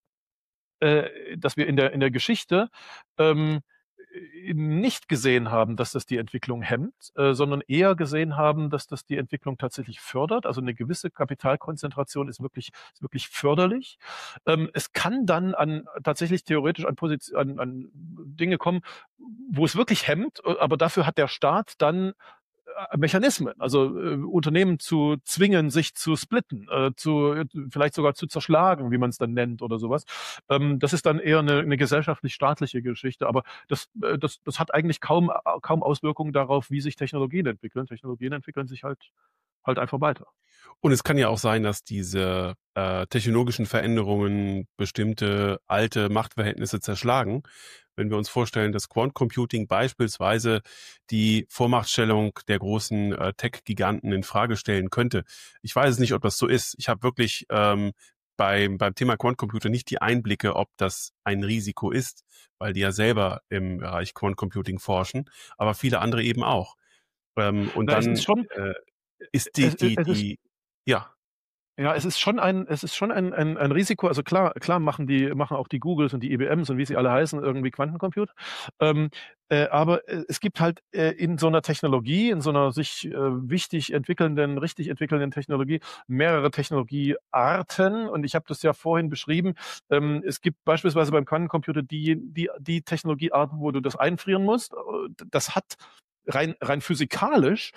äh, dass wir in der, in der Geschichte, ähm, nicht gesehen haben, dass das die Entwicklung hemmt, äh, sondern eher gesehen haben, dass das die Entwicklung tatsächlich fördert. Also eine gewisse Kapitalkonzentration ist wirklich, ist wirklich förderlich. Ähm, es kann dann an tatsächlich theoretisch an, Position, an, an Dinge kommen, wo es wirklich hemmt, aber dafür hat der Staat dann Mechanismen, also äh, Unternehmen zu zwingen, sich zu splitten, äh, zu vielleicht sogar zu zerschlagen, wie man es dann nennt oder sowas. Ähm, das ist dann eher eine, eine gesellschaftlich-staatliche Geschichte, aber das, äh, das, das hat eigentlich kaum, kaum Auswirkungen darauf, wie sich Technologien entwickeln. Technologien entwickeln sich halt halt einfach weiter. Und es kann ja auch sein, dass diese äh, technologischen Veränderungen bestimmte alte Machtverhältnisse zerschlagen. Wenn wir uns vorstellen, dass Quant Computing beispielsweise die Vormachtstellung der großen äh, Tech-Giganten in Frage stellen könnte. Ich weiß es nicht, ob das so ist. Ich habe wirklich ähm, beim, beim Thema Quant Computer nicht die Einblicke, ob das ein Risiko ist, weil die ja selber im Bereich Quant Computing forschen, aber viele andere eben auch. Ähm, und Na, dann es ist schon, äh, ist die, es, die, es ist, die, ja. Ja, es ist schon ein, es ist schon ein, ein, ein Risiko. Also klar, klar machen die, machen auch die Googles und die I B Ms und wie sie alle heißen irgendwie Quantencomputer. Ähm, äh, aber äh, es gibt halt äh, in so einer Technologie, in so einer sich äh, wichtig entwickelnden, richtig entwickelnden Technologie mehrere Technologiearten. Und ich habe das ja vorhin beschrieben. Ähm, es gibt beispielsweise beim Quantencomputer die, die, die Technologiearten, wo du das einfrieren musst. Das hat rein, rein physikalisch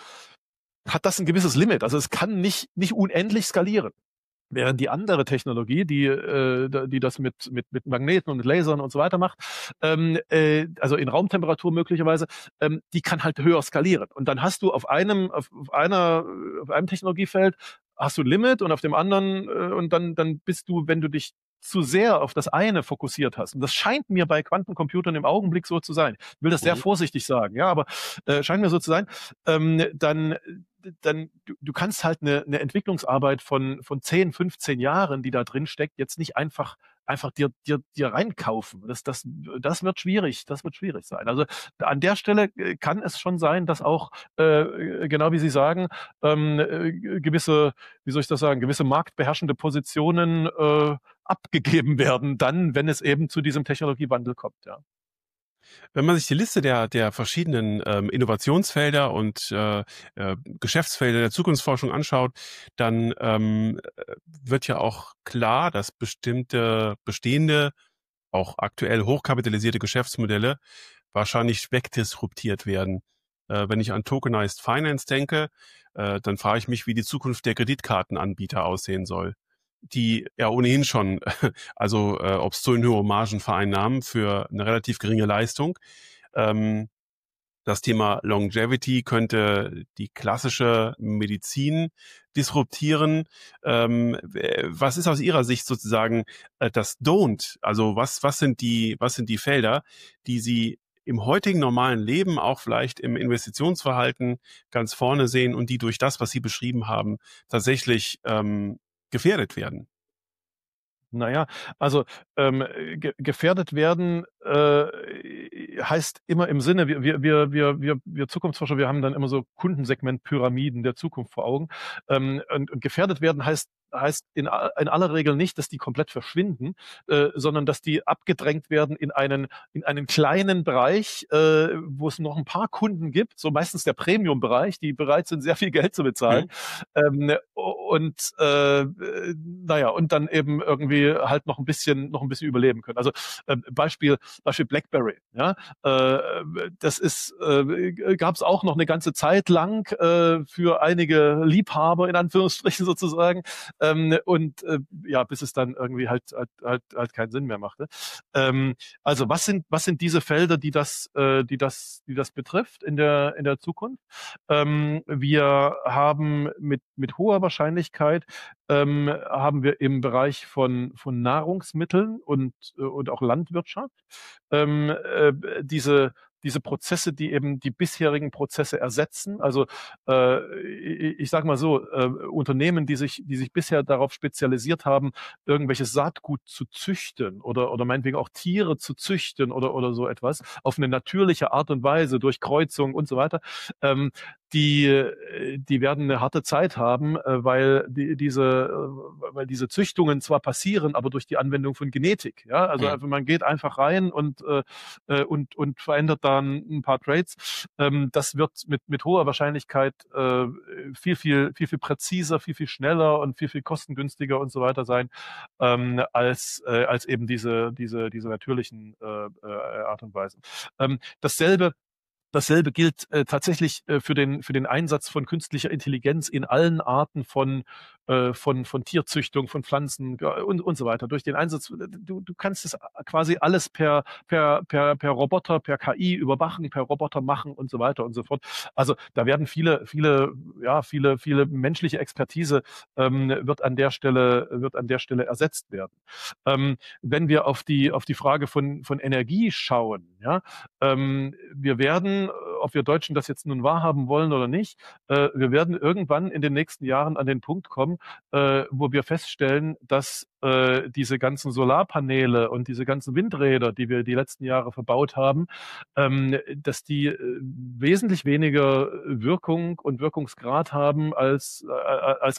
hat das ein gewisses Limit. Also es kann nicht, nicht unendlich skalieren. Während die andere Technologie, die, äh, die das mit, mit, mit Magneten und mit Lasern und so weiter macht, ähm, äh, also in Raumtemperatur möglicherweise, ähm, die kann halt höher skalieren. Und dann hast du auf einem, auf, auf einer, auf einem Technologiefeld hast du ein Limit und auf dem anderen, äh, und dann, dann bist du, wenn du dich zu sehr auf das eine fokussiert hast. Und das scheint mir bei Quantencomputern im Augenblick so zu sein. Ich will das sehr vorsichtig sagen, ja, aber äh, scheint mir so zu sein. Ähm, dann, dann du, du kannst halt eine, eine Entwicklungsarbeit von von zehn, fünfzehn Jahren, die da drin steckt, jetzt nicht einfach einfach dir dir dir reinkaufen. Das das das wird schwierig. Das wird schwierig sein. Also an der Stelle kann es schon sein, dass auch äh, genau wie Sie sagen ähm, äh, gewisse, wie soll ich das sagen, gewisse marktbeherrschende Positionen äh, abgegeben werden, dann, wenn es eben zu diesem Technologiewandel kommt, ja. Wenn man sich die Liste der der verschiedenen ähm, Innovationsfelder und äh, äh, Geschäftsfelder der Zukunftsforschung anschaut, dann ähm, wird ja auch klar, dass bestimmte bestehende, auch aktuell hochkapitalisierte Geschäftsmodelle wahrscheinlich wegdisruptiert werden. Äh, wenn ich an Tokenized Finance denke, äh, dann frage ich mich, wie die Zukunft der Kreditkartenanbieter aussehen soll, die ja ohnehin schon, also äh, obszön hohe Margen vereinnahmen für eine relativ geringe Leistung. Ähm, das Thema Longevity könnte die klassische Medizin disruptieren. Ähm, was ist aus Ihrer Sicht sozusagen äh, das Don't? Also was was sind die was sind die Felder, die Sie im heutigen normalen Leben, auch vielleicht im Investitionsverhalten ganz vorne sehen und die durch das, was Sie beschrieben haben, tatsächlich ähm, gefährdet werden? Naja, also ähm, ge gefährdet werden äh, heißt immer im Sinne, wir, wir, wir, wir, wir, wir Zukunftsforscher, wir haben dann immer so Kundensegmentpyramiden der Zukunft vor Augen. Ähm, und, und gefährdet werden heißt heißt in, in aller Regel nicht, dass die komplett verschwinden, äh, sondern dass die abgedrängt werden in einen in einen kleinen Bereich, äh, wo es noch ein paar Kunden gibt, so meistens der Premium-Bereich, die bereit sind, sehr viel Geld zu bezahlen. Mhm. Ähm, und äh, naja, und dann eben irgendwie halt noch ein bisschen noch ein bisschen überleben können. Also äh, Beispiel Beispiel BlackBerry. Ja, äh, das ist äh, gab es auch noch eine ganze Zeit lang äh, für einige Liebhaber in Anführungsstrichen sozusagen. Ähm, und äh, ja, bis es dann irgendwie halt halt halt, halt keinen Sinn mehr machte. Ähm, also was sind was sind diese Felder, die das äh, die das die das betrifft in der in der Zukunft? Ähm, wir haben mit mit hoher Wahrscheinlichkeit ähm, haben wir im Bereich von von Nahrungsmitteln und äh, und auch Landwirtschaft ähm, äh, diese diese Prozesse, die eben die bisherigen Prozesse ersetzen. Also äh, ich, ich sage mal so, äh, Unternehmen, die sich, die sich bisher darauf spezialisiert haben, irgendwelches Saatgut zu züchten oder oder meinetwegen auch Tiere zu züchten oder oder so etwas auf eine natürliche Art und Weise durch Kreuzung und so weiter. Ähm, die die werden eine harte Zeit haben, weil die, diese weil diese Züchtungen zwar passieren, aber durch die Anwendung von Genetik. Ja, also ja. Man geht einfach rein und äh, und und verändert dann ein paar Traits. Ähm, das wird mit mit hoher Wahrscheinlichkeit äh, viel viel viel viel präziser, viel viel schneller und viel viel kostengünstiger und so weiter sein ähm, als äh, als eben diese diese diese natürlichen äh, äh, Art und Weisen. Ähm, dasselbe Dasselbe gilt äh, tatsächlich äh, für den für den Einsatz von künstlicher Intelligenz in allen Arten von äh, von, von Tierzüchtung, von Pflanzen und, und so weiter. Durch den Einsatz, du, du kannst es quasi alles per, per, per, per Roboter, per K I überwachen, per Roboter machen und so weiter und so fort. Also da werden viele, viele, ja, viele, viele menschliche Expertise ähm, wird an der Stelle, wird an der Stelle ersetzt werden. Ähm, wenn wir auf die, auf die Frage von, von Energie schauen, ja, ähm, wir werden, ob wir Deutschen das jetzt nun wahrhaben wollen oder nicht, äh, wir werden irgendwann in den nächsten Jahren an den Punkt kommen, äh, wo wir feststellen, dass äh, diese ganzen Solarpaneele und diese ganzen Windräder, die wir die letzten Jahre verbaut haben, ähm, dass die äh, wesentlich weniger Wirkung und Wirkungsgrad haben als, äh, als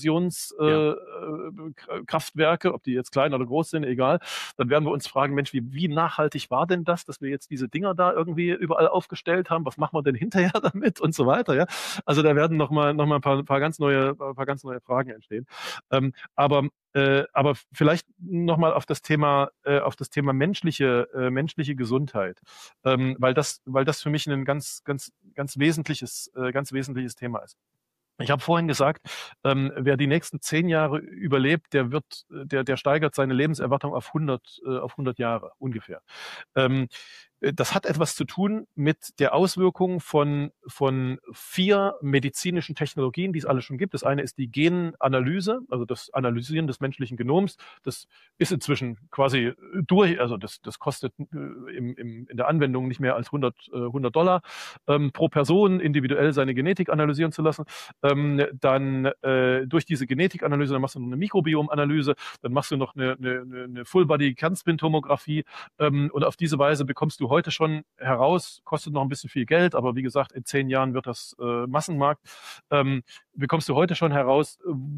Kernfusionskraftwerke, äh, ja. ob die jetzt klein oder groß sind, egal. Dann werden wir uns fragen, Mensch, wie, wie nachhaltig war denn das, dass wir jetzt diese Dinger da irgendwie überall aufgestellt haben? Was machen wir denn hinterher damit und so weiter? Ja, also da werden noch mal noch mal ein paar, paar ganz neue, ein paar ganz neue Fragen entstehen. Ähm, aber Äh, aber vielleicht nochmal auf das Thema, äh, auf das Thema menschliche, äh, menschliche Gesundheit, ähm, weil das, weil das für mich ein ganz, ganz, ganz wesentliches, äh, ganz wesentliches Thema ist. Ich habe vorhin gesagt, ähm, wer die nächsten zehn Jahre überlebt, der wird, der, der steigert seine Lebenserwartung auf hundert, äh, auf hundert Jahre ungefähr. Ähm, Das hat etwas zu tun mit der Auswirkung von, von vier medizinischen Technologien, die es alle schon gibt. Das eine ist die Genanalyse, also das Analysieren des menschlichen Genoms. Das ist inzwischen quasi durch, also das, das kostet im, im, in der Anwendung nicht mehr als hundert, hundert Dollar ähm, pro Person, individuell seine Genetik analysieren zu lassen. Ähm, dann äh, durch diese Genetikanalyse, dann machst du noch eine Mikrobiomanalyse, dann machst du noch eine, eine, eine Full-Body-Kernspintomographie ähm, und auf diese Weise bekommst du heute schon heraus, kostet noch ein bisschen viel Geld, aber wie gesagt, in zehn Jahren wird das äh, Massenmarkt. Ähm, bekommst du heute schon heraus,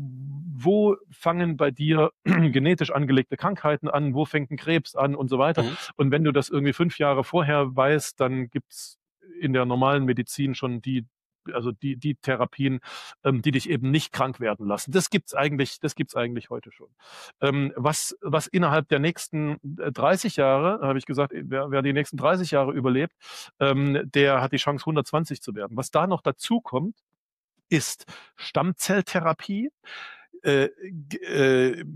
wo fangen bei dir genetisch angelegte Krankheiten an, wo fängt ein Krebs an und so weiter. Mhm. Und wenn du das irgendwie fünf Jahre vorher weißt, dann gibt's in der normalen Medizin schon die also die, die Therapien, ähm, die dich eben nicht krank werden lassen. Das gibt's eigentlich, das gibt's eigentlich heute schon. Ähm, was, was innerhalb der nächsten dreißig Jahre, habe ich gesagt, wer, wer die nächsten dreißig Jahre überlebt, ähm, der hat die Chance, hundertzwanzig zu werden. Was da noch dazu kommt, ist Stammzelltherapie, äh, äh,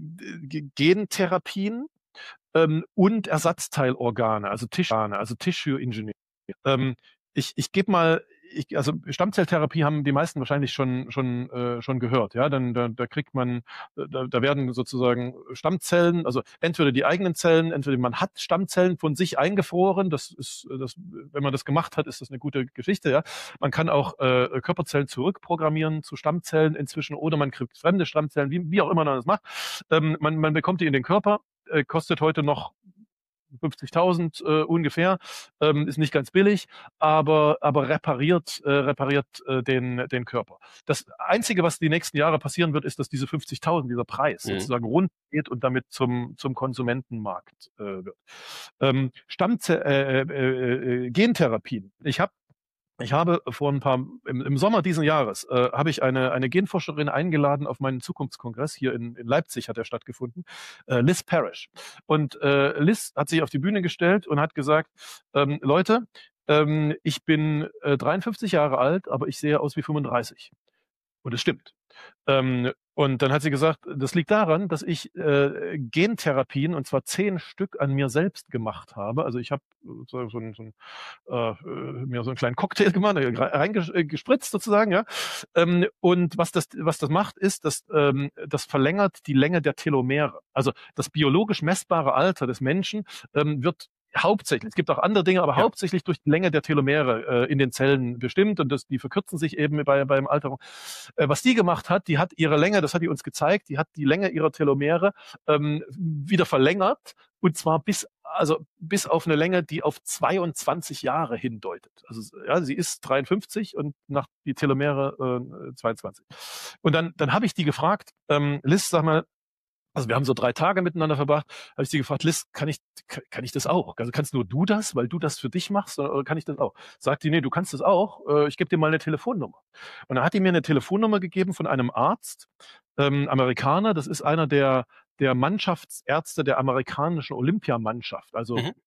Gentherapien ähm, und Ersatzteilorgane, also Tischorgane, also Tissue Engineering. Ähm, ich ich gebe mal Ich, also Stammzelltherapie haben die meisten wahrscheinlich schon schon äh, schon gehört, ja, dann da, da kriegt man, da, da werden sozusagen Stammzellen, also entweder die eigenen Zellen, entweder man hat Stammzellen von sich eingefroren, das ist, das, wenn man das gemacht hat, ist das eine gute Geschichte, ja. Man kann auch äh, Körperzellen zurückprogrammieren zu Stammzellen inzwischen, oder man kriegt fremde Stammzellen, wie, wie auch immer man das macht. Ähm, man, man bekommt die in den Körper, äh, kostet heute noch fünfzigtausend äh, ungefähr, ähm, ist nicht ganz billig, aber aber repariert äh, repariert äh, den den Körper. Das Einzige, was die nächsten Jahre passieren wird, ist, dass diese fünfzigtausend, dieser Preis mhm. sozusagen rund geht und damit zum zum Konsumentenmarkt äh, wird. Ähm, Stammzell äh, äh, äh, Gentherapien. Ich habe Ich habe vor ein paar, im, im Sommer diesen Jahres, äh, habe ich eine, eine Genforscherin eingeladen auf meinen Zukunftskongress. Hier in, in Leipzig hat er stattgefunden, äh, Liz Parrish. Und äh, Liz hat sich auf die Bühne gestellt und hat gesagt, ähm, Leute, ähm, ich bin äh, dreiundfünfzig Jahre alt, aber ich sehe aus wie fünfunddreißig. Und es stimmt. Ähm, und dann hat sie gesagt, das liegt daran, dass ich äh, Gentherapien, und zwar zehn Stück, an mir selbst gemacht habe. Also ich habe so, so, so, äh, mir so einen kleinen Cocktail gemacht, reingespritzt sozusagen, ja. Ähm, und was das, was das macht, ist, dass ähm, das verlängert die Länge der Telomere. Also das biologisch messbare Alter des Menschen ähm, wird hauptsächlich, es gibt auch andere Dinge, aber ja. hauptsächlich durch die Länge der Telomere äh, in den Zellen bestimmt, und das, die verkürzen sich eben bei, beim Alterung. Äh, was die gemacht hat, die hat ihre Länge, das hat die uns gezeigt, die hat die Länge ihrer Telomere ähm, wieder verlängert, und zwar bis also bis auf eine Länge, die auf zweiundzwanzig Jahre hindeutet. Also ja, sie ist dreiundfünfzig und nach die Telomere äh, zweiundzwanzig. Und dann dann habe ich die gefragt, ähm, Liz, sag mal, also wir haben so drei Tage miteinander verbracht, habe ich sie gefragt, Liz, kann ich, kann ich das auch? Also kannst nur du das, weil du das für dich machst, oder kann ich das auch? Sagt die, nee, du kannst das auch, ich gebe dir mal eine Telefonnummer. Und dann hat die mir eine Telefonnummer gegeben von einem Arzt, ähm, Amerikaner, das ist einer der, der Mannschaftsärzte der amerikanischen Olympiamannschaft, also mhm.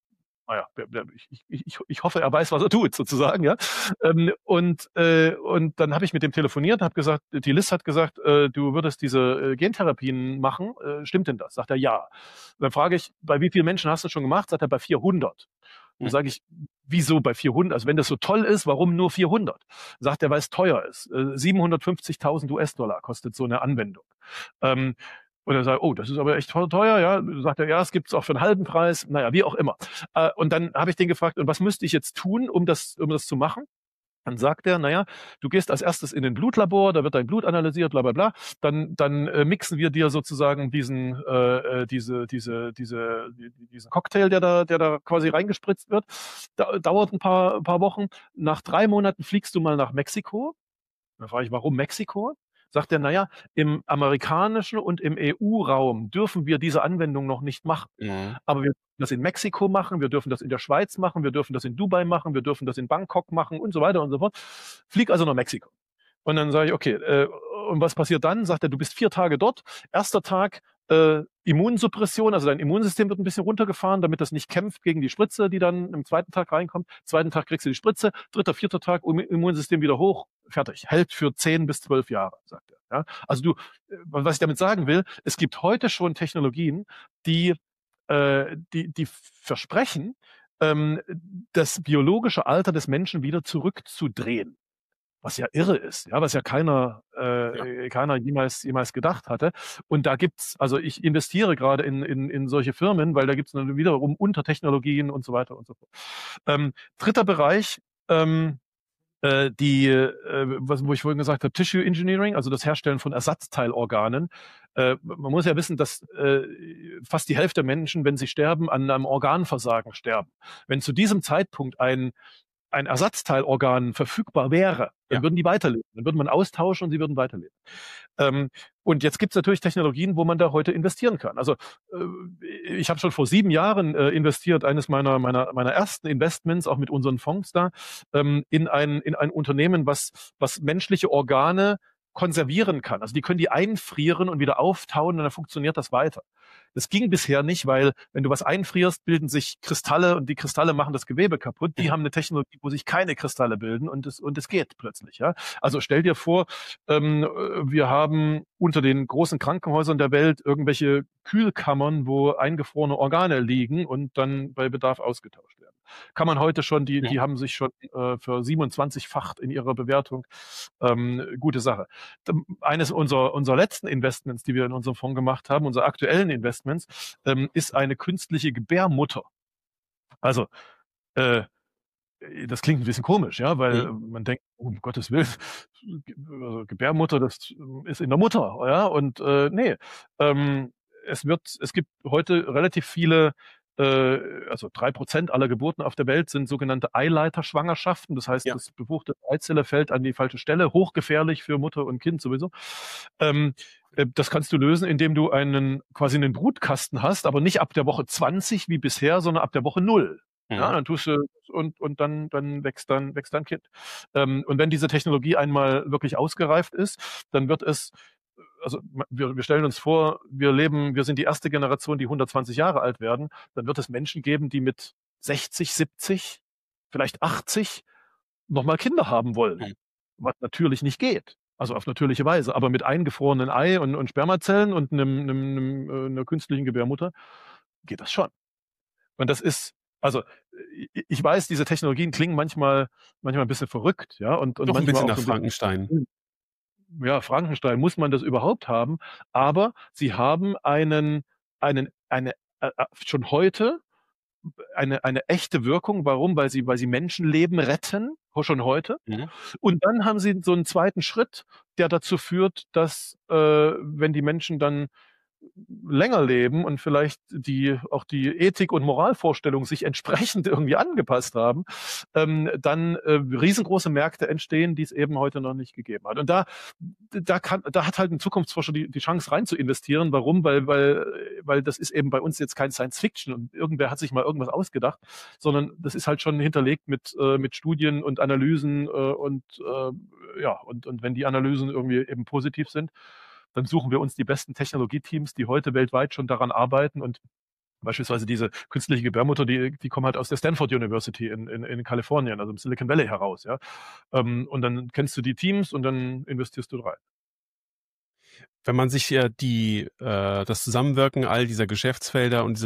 naja, ich, ich, ich hoffe, er weiß, was er tut, sozusagen, ja. Ähm, und, äh, und dann habe ich mit dem telefoniert, habe gesagt, die Liz hat gesagt, äh, du würdest diese äh, Gentherapien machen, äh, stimmt denn das? Sagt er, ja. Und dann frage ich, bei wie vielen Menschen hast du schon gemacht? Sagt er, bei vierhundert. Dann sage ich, wieso bei vierhundert? Also wenn das so toll ist, warum nur vierhundert? Sagt er, weil es teuer ist. Äh, siebenhundertfünfzigtausend U S-Dollar kostet so eine Anwendung. Ähm, Und er sagt, oh, das ist aber echt teuer, ja. Sagt er, ja, es gibt's auch für einen halben Preis. Naja, wie auch immer. Äh, und dann habe ich den gefragt, und was müsste ich jetzt tun, um das, um das zu machen? Dann sagt er, naja, du gehst als erstes in den Blutlabor, da wird dein Blut analysiert, bla bla bla. Dann, dann äh, mixen wir dir sozusagen diesen, äh, diese, diese, diese, diesen Cocktail, der da, der da quasi reingespritzt wird. Da, dauert ein paar, ein paar Wochen. Nach drei Monaten fliegst du mal nach Mexiko. Dann frage ich, warum Mexiko? Sagt er, naja, im amerikanischen und im E U-Raum dürfen wir diese Anwendung noch nicht machen. Mhm. Aber wir dürfen das in Mexiko machen, wir dürfen das in der Schweiz machen, wir dürfen das in Dubai machen, wir dürfen das in Bangkok machen und so weiter und so fort. Flieg also nach Mexiko. Und dann sage ich, okay, äh, und was passiert dann? Sagt er, du bist vier Tage dort. Erster Tag äh, Immunsuppression, also dein Immunsystem wird ein bisschen runtergefahren, damit das nicht kämpft gegen die Spritze, die dann im zweiten Tag reinkommt. Zweiten Tag kriegst du die Spritze, dritter, vierter Tag Immunsystem wieder hoch, fertig. Hält für zehn bis zwölf Jahre, sagt er. Ja? Also du, was ich damit sagen will, es gibt heute schon Technologien, die, äh, die, die versprechen, ähm, das biologische Alter des Menschen wieder zurückzudrehen. Was ja irre ist, ja, was ja keiner, äh, ja. keiner jemals, jemals gedacht hatte. Und da gibt's, also ich investiere gerade in, in, in solche Firmen, weil da gibt's dann wiederum Untertechnologien und so weiter und so fort. Ähm, dritter Bereich, ähm, äh, die, äh, was, wo ich vorhin gesagt habe, Tissue Engineering, also das Herstellen von Ersatzteilorganen. Äh, man muss ja wissen, dass äh, fast die Hälfte der Menschen, wenn sie sterben, an einem Organversagen sterben. Wenn zu diesem Zeitpunkt ein ein Ersatzteilorgan verfügbar wäre, dann ja. würden die weiterleben. Dann würde man austauschen und sie würden weiterleben. Ähm, und jetzt gibt es natürlich Technologien, wo man da heute investieren kann. Also äh, ich habe schon vor sieben Jahren äh, investiert, eines meiner, meiner, meiner ersten Investments, auch mit unseren Fonds da, ähm, in ein, in ein Unternehmen, was, was menschliche Organe konservieren kann. Also die können die einfrieren und wieder auftauen und dann funktioniert das weiter. Das ging bisher nicht, weil wenn du was einfrierst, bilden sich Kristalle und die Kristalle machen das Gewebe kaputt. Die haben eine Technologie, wo sich keine Kristalle bilden und es und es geht plötzlich. Ja, also stell dir vor, ähm, wir haben unter den großen Krankenhäusern der Welt irgendwelche Kühlkammern, wo eingefrorene Organe liegen und dann bei Bedarf ausgetauscht werden. Kann man heute schon, die, die haben sich schon äh, für siebenundzwanzig-facht in ihrer Bewertung. Ähm, gute Sache. Eines unserer, unserer letzten Investments, die wir in unserem Fonds gemacht haben, unserer aktuellen Investments, ähm, ist eine künstliche Gebärmutter. Also, äh, das klingt ein bisschen komisch, ja, weil mhm. man denkt, um Gottes Willen, also Gebärmutter, das ist in der Mutter, ja, und äh, nee, ähm, es wird, es gibt heute relativ viele, äh, also drei Prozent aller Geburten auf der Welt sind sogenannte Eileiterschwangerschaften, das heißt, ja. das befruchtete Eizelle fällt an die falsche Stelle, hochgefährlich für Mutter und Kind sowieso. Ähm, Das kannst du lösen, indem du einen quasi einen Brutkasten hast, aber nicht ab der Woche zwanzig wie bisher, sondern ab der Woche null. Ja, ja dann tust du und und dann dann wächst dann wächst dein Kind. Ähm, und wenn diese Technologie einmal wirklich ausgereift ist, dann wird es, also wir, wir stellen uns vor, wir leben, wir sind die erste Generation, die hundertzwanzig Jahre alt werden, dann wird es Menschen geben, die mit sechzig, siebzig, vielleicht achtzig nochmal Kinder haben wollen, mhm. was natürlich nicht geht. Also auf natürliche Weise, aber mit eingefrorenen Ei und, und Spermazellen und einem, einem, einem, einer künstlichen Gebärmutter geht das schon. Und das ist, also ich weiß, diese Technologien klingen manchmal manchmal ein bisschen verrückt, ja, und, und doch ein manchmal bisschen auch nach Frankenstein. Bisschen, ja, Frankenstein, muss man das überhaupt haben? Aber sie haben einen einen eine äh, schon heute eine eine echte Wirkung. Warum? Weil sie weil sie Menschenleben retten, schon heute. Mhm. Und dann haben sie so einen zweiten Schritt, der dazu führt, dass äh, wenn die Menschen dann länger leben und vielleicht die auch die Ethik- und Moralvorstellungen sich entsprechend irgendwie angepasst haben, ähm, dann äh, riesengroße Märkte entstehen, die es eben heute noch nicht gegeben hat. Und da da kann da hat halt ein Zukunftsforscher die, die Chance rein zu investieren. Warum? Weil weil weil das ist eben bei uns jetzt kein Science Fiction und irgendwer hat sich mal irgendwas ausgedacht, sondern das ist halt schon hinterlegt mit äh, mit Studien und Analysen äh, und äh, ja und und wenn die Analysen irgendwie eben positiv sind, dann suchen wir uns die besten Technologieteams, die heute weltweit schon daran arbeiten und Beispielsweise diese künstliche Gebärmutter, die, die kommen halt aus der Stanford University in, in, in Kalifornien, also im Silicon Valley heraus, ja. Ähm, und dann kennst du die Teams und dann investierst du rein. Wenn man sich ja die äh, das Zusammenwirken all dieser Geschäftsfelder und diese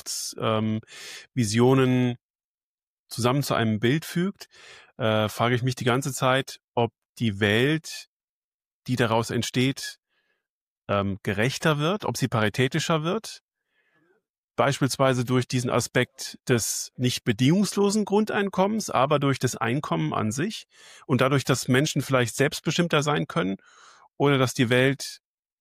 Zukunftsvisionen ähm, zusammen zu einem Bild fügt, äh, frage ich mich die ganze Zeit, ob die Welt, die daraus entsteht, ähm, gerechter wird, ob sie paritätischer wird. Beispielsweise durch diesen Aspekt des nicht bedingungslosen Grundeinkommens, aber durch das Einkommen an sich und dadurch, dass Menschen vielleicht selbstbestimmter sein können oder dass die Welt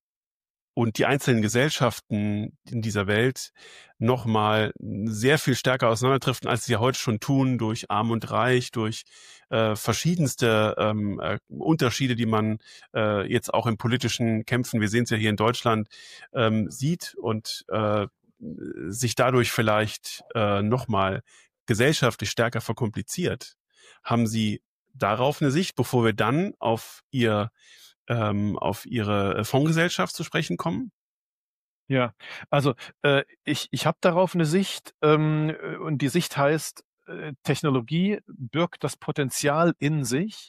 und die einzelnen Gesellschaften in dieser Welt nochmal sehr viel stärker auseinanderdriften, als sie ja heute schon tun, durch Arm und Reich, durch äh, verschiedenste ähm, äh, Unterschiede, die man äh, jetzt auch in politischen Kämpfen, wir sehen es ja hier in Deutschland, ähm, sieht und äh, sich dadurch vielleicht äh, nochmal gesellschaftlich stärker verkompliziert. Haben Sie darauf eine Sicht, bevor wir dann auf Ihr ähm, auf Ihre Fondsgesellschaft zu sprechen kommen? Ja, also äh, ich, ich habe darauf eine Sicht ähm, und die Sicht heißt, äh, Technologie birgt das Potenzial in sich,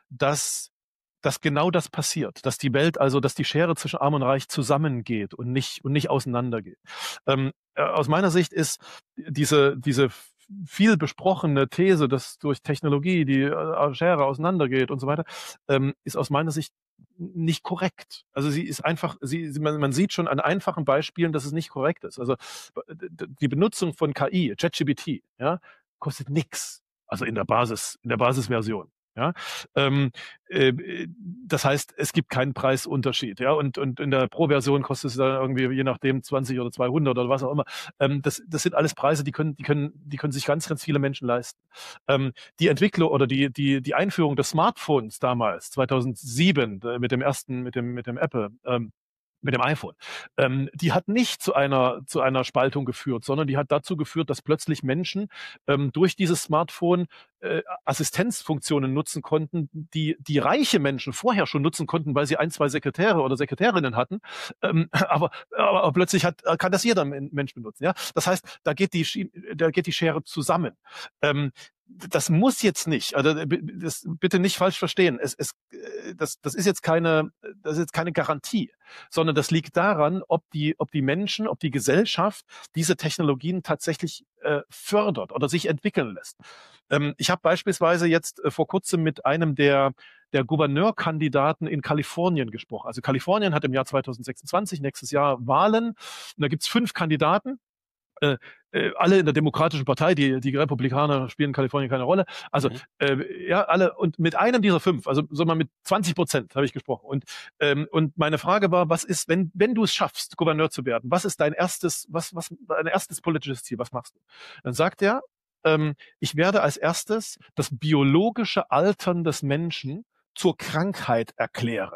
dass dass genau das passiert, dass die Welt, also dass die Schere zwischen Arm und Reich zusammengeht und nicht und nicht auseinandergeht. Ähm, äh, aus meiner Sicht ist diese diese viel besprochene These, dass durch Technologie die äh, Schere auseinandergeht und so weiter, ähm, ist aus meiner Sicht nicht korrekt. Also sie ist einfach, sie, man, man sieht schon an einfachen Beispielen, dass es nicht korrekt ist. Also die Benutzung von K I, ChatGPT, ja, kostet nichts. Also in der Basis, in der Basisversion. Ja, ähm, äh, das heißt, es gibt keinen Preisunterschied, ja, und und in der Pro-Version kostet es dann irgendwie je nachdem zwanzig oder zweihundert oder was auch immer. Ähm, das das sind alles Preise, die können die können die können sich ganz ganz viele Menschen leisten. Ähm, die Entwicklung oder die die die Einführung des Smartphones damals zweitausendsieben äh, mit dem ersten mit dem mit dem Apple ähm, mit dem iPhone, ähm, die hat nicht zu einer zu einer Spaltung geführt, sondern die hat dazu geführt, dass plötzlich Menschen ähm, durch dieses Smartphone äh, Assistenzfunktionen nutzen konnten, die die reiche Menschen vorher schon nutzen konnten, weil sie ein, zwei Sekretäre oder Sekretärinnen hatten, ähm, aber, aber, aber plötzlich hat, kann das jeder Mensch benutzen. Ja, das heißt, da geht die da geht die Schere zusammen. Ähm, Das muss jetzt nicht, also das bitte nicht falsch verstehen. Es, es, das, das ist jetzt keine, das ist jetzt keine Garantie, sondern das liegt daran, ob die, ob die Menschen, ob die Gesellschaft diese Technologien tatsächlich äh, fördert oder sich entwickeln lässt. Ähm, ich habe beispielsweise jetzt äh, vor kurzem mit einem der der Gouverneurkandidaten in Kalifornien gesprochen. Also Kalifornien hat im Jahr zweitausendsechsundzwanzig, nächstes Jahr, Wahlen. Und da gibt's fünf Kandidaten. Äh, äh, alle in der Demokratischen Partei, die die Republikaner spielen in Kalifornien keine Rolle. Also mhm. äh, ja, alle und mit einem dieser fünf, also so mal mit zwanzig Prozent habe ich gesprochen. Und ähm, und meine Frage war, was ist, wenn wenn du es schaffst, Gouverneur zu werden? Was ist dein erstes, was was dein erstes politisches Ziel? Was machst du? Dann sagt er, ähm, ich werde als erstes das biologische Altern des Menschen zur Krankheit erklären.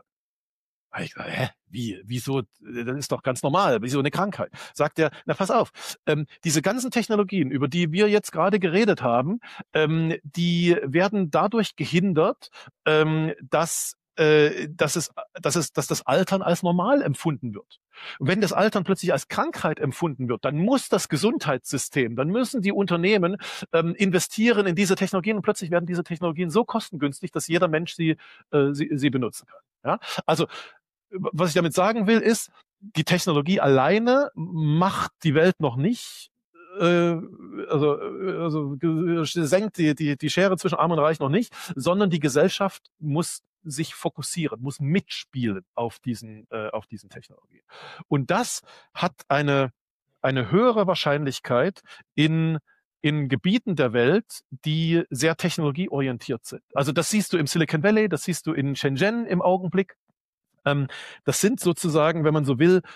Ich dachte, hä, wie, wieso, das ist doch ganz normal, wieso eine Krankheit? Sagt er, na pass auf, ähm, diese ganzen Technologien, über die wir jetzt gerade geredet haben, ähm, die werden dadurch gehindert, ähm, dass äh, dass es, dass es, dass das Altern als normal empfunden wird. Und wenn das Altern plötzlich als Krankheit empfunden wird, dann muss das Gesundheitssystem, dann müssen die Unternehmen ähm, investieren in diese Technologien und plötzlich werden diese Technologien so kostengünstig, dass jeder Mensch sie, äh, sie, sie benutzen kann. Ja, also was ich damit sagen will, ist, die Technologie alleine macht die Welt noch nicht, äh, also, also senkt die, die, die Schere zwischen Arm und Reich noch nicht, sondern die Gesellschaft muss sich fokussieren, muss mitspielen auf diesen, äh, auf diesen Technologien. Und das hat eine, eine höhere Wahrscheinlichkeit in in Gebieten der Welt, die sehr technologieorientiert sind. Also das siehst du im Silicon Valley, das siehst du in Shenzhen im Augenblick. Ähm, das sind sozusagen, wenn man so will,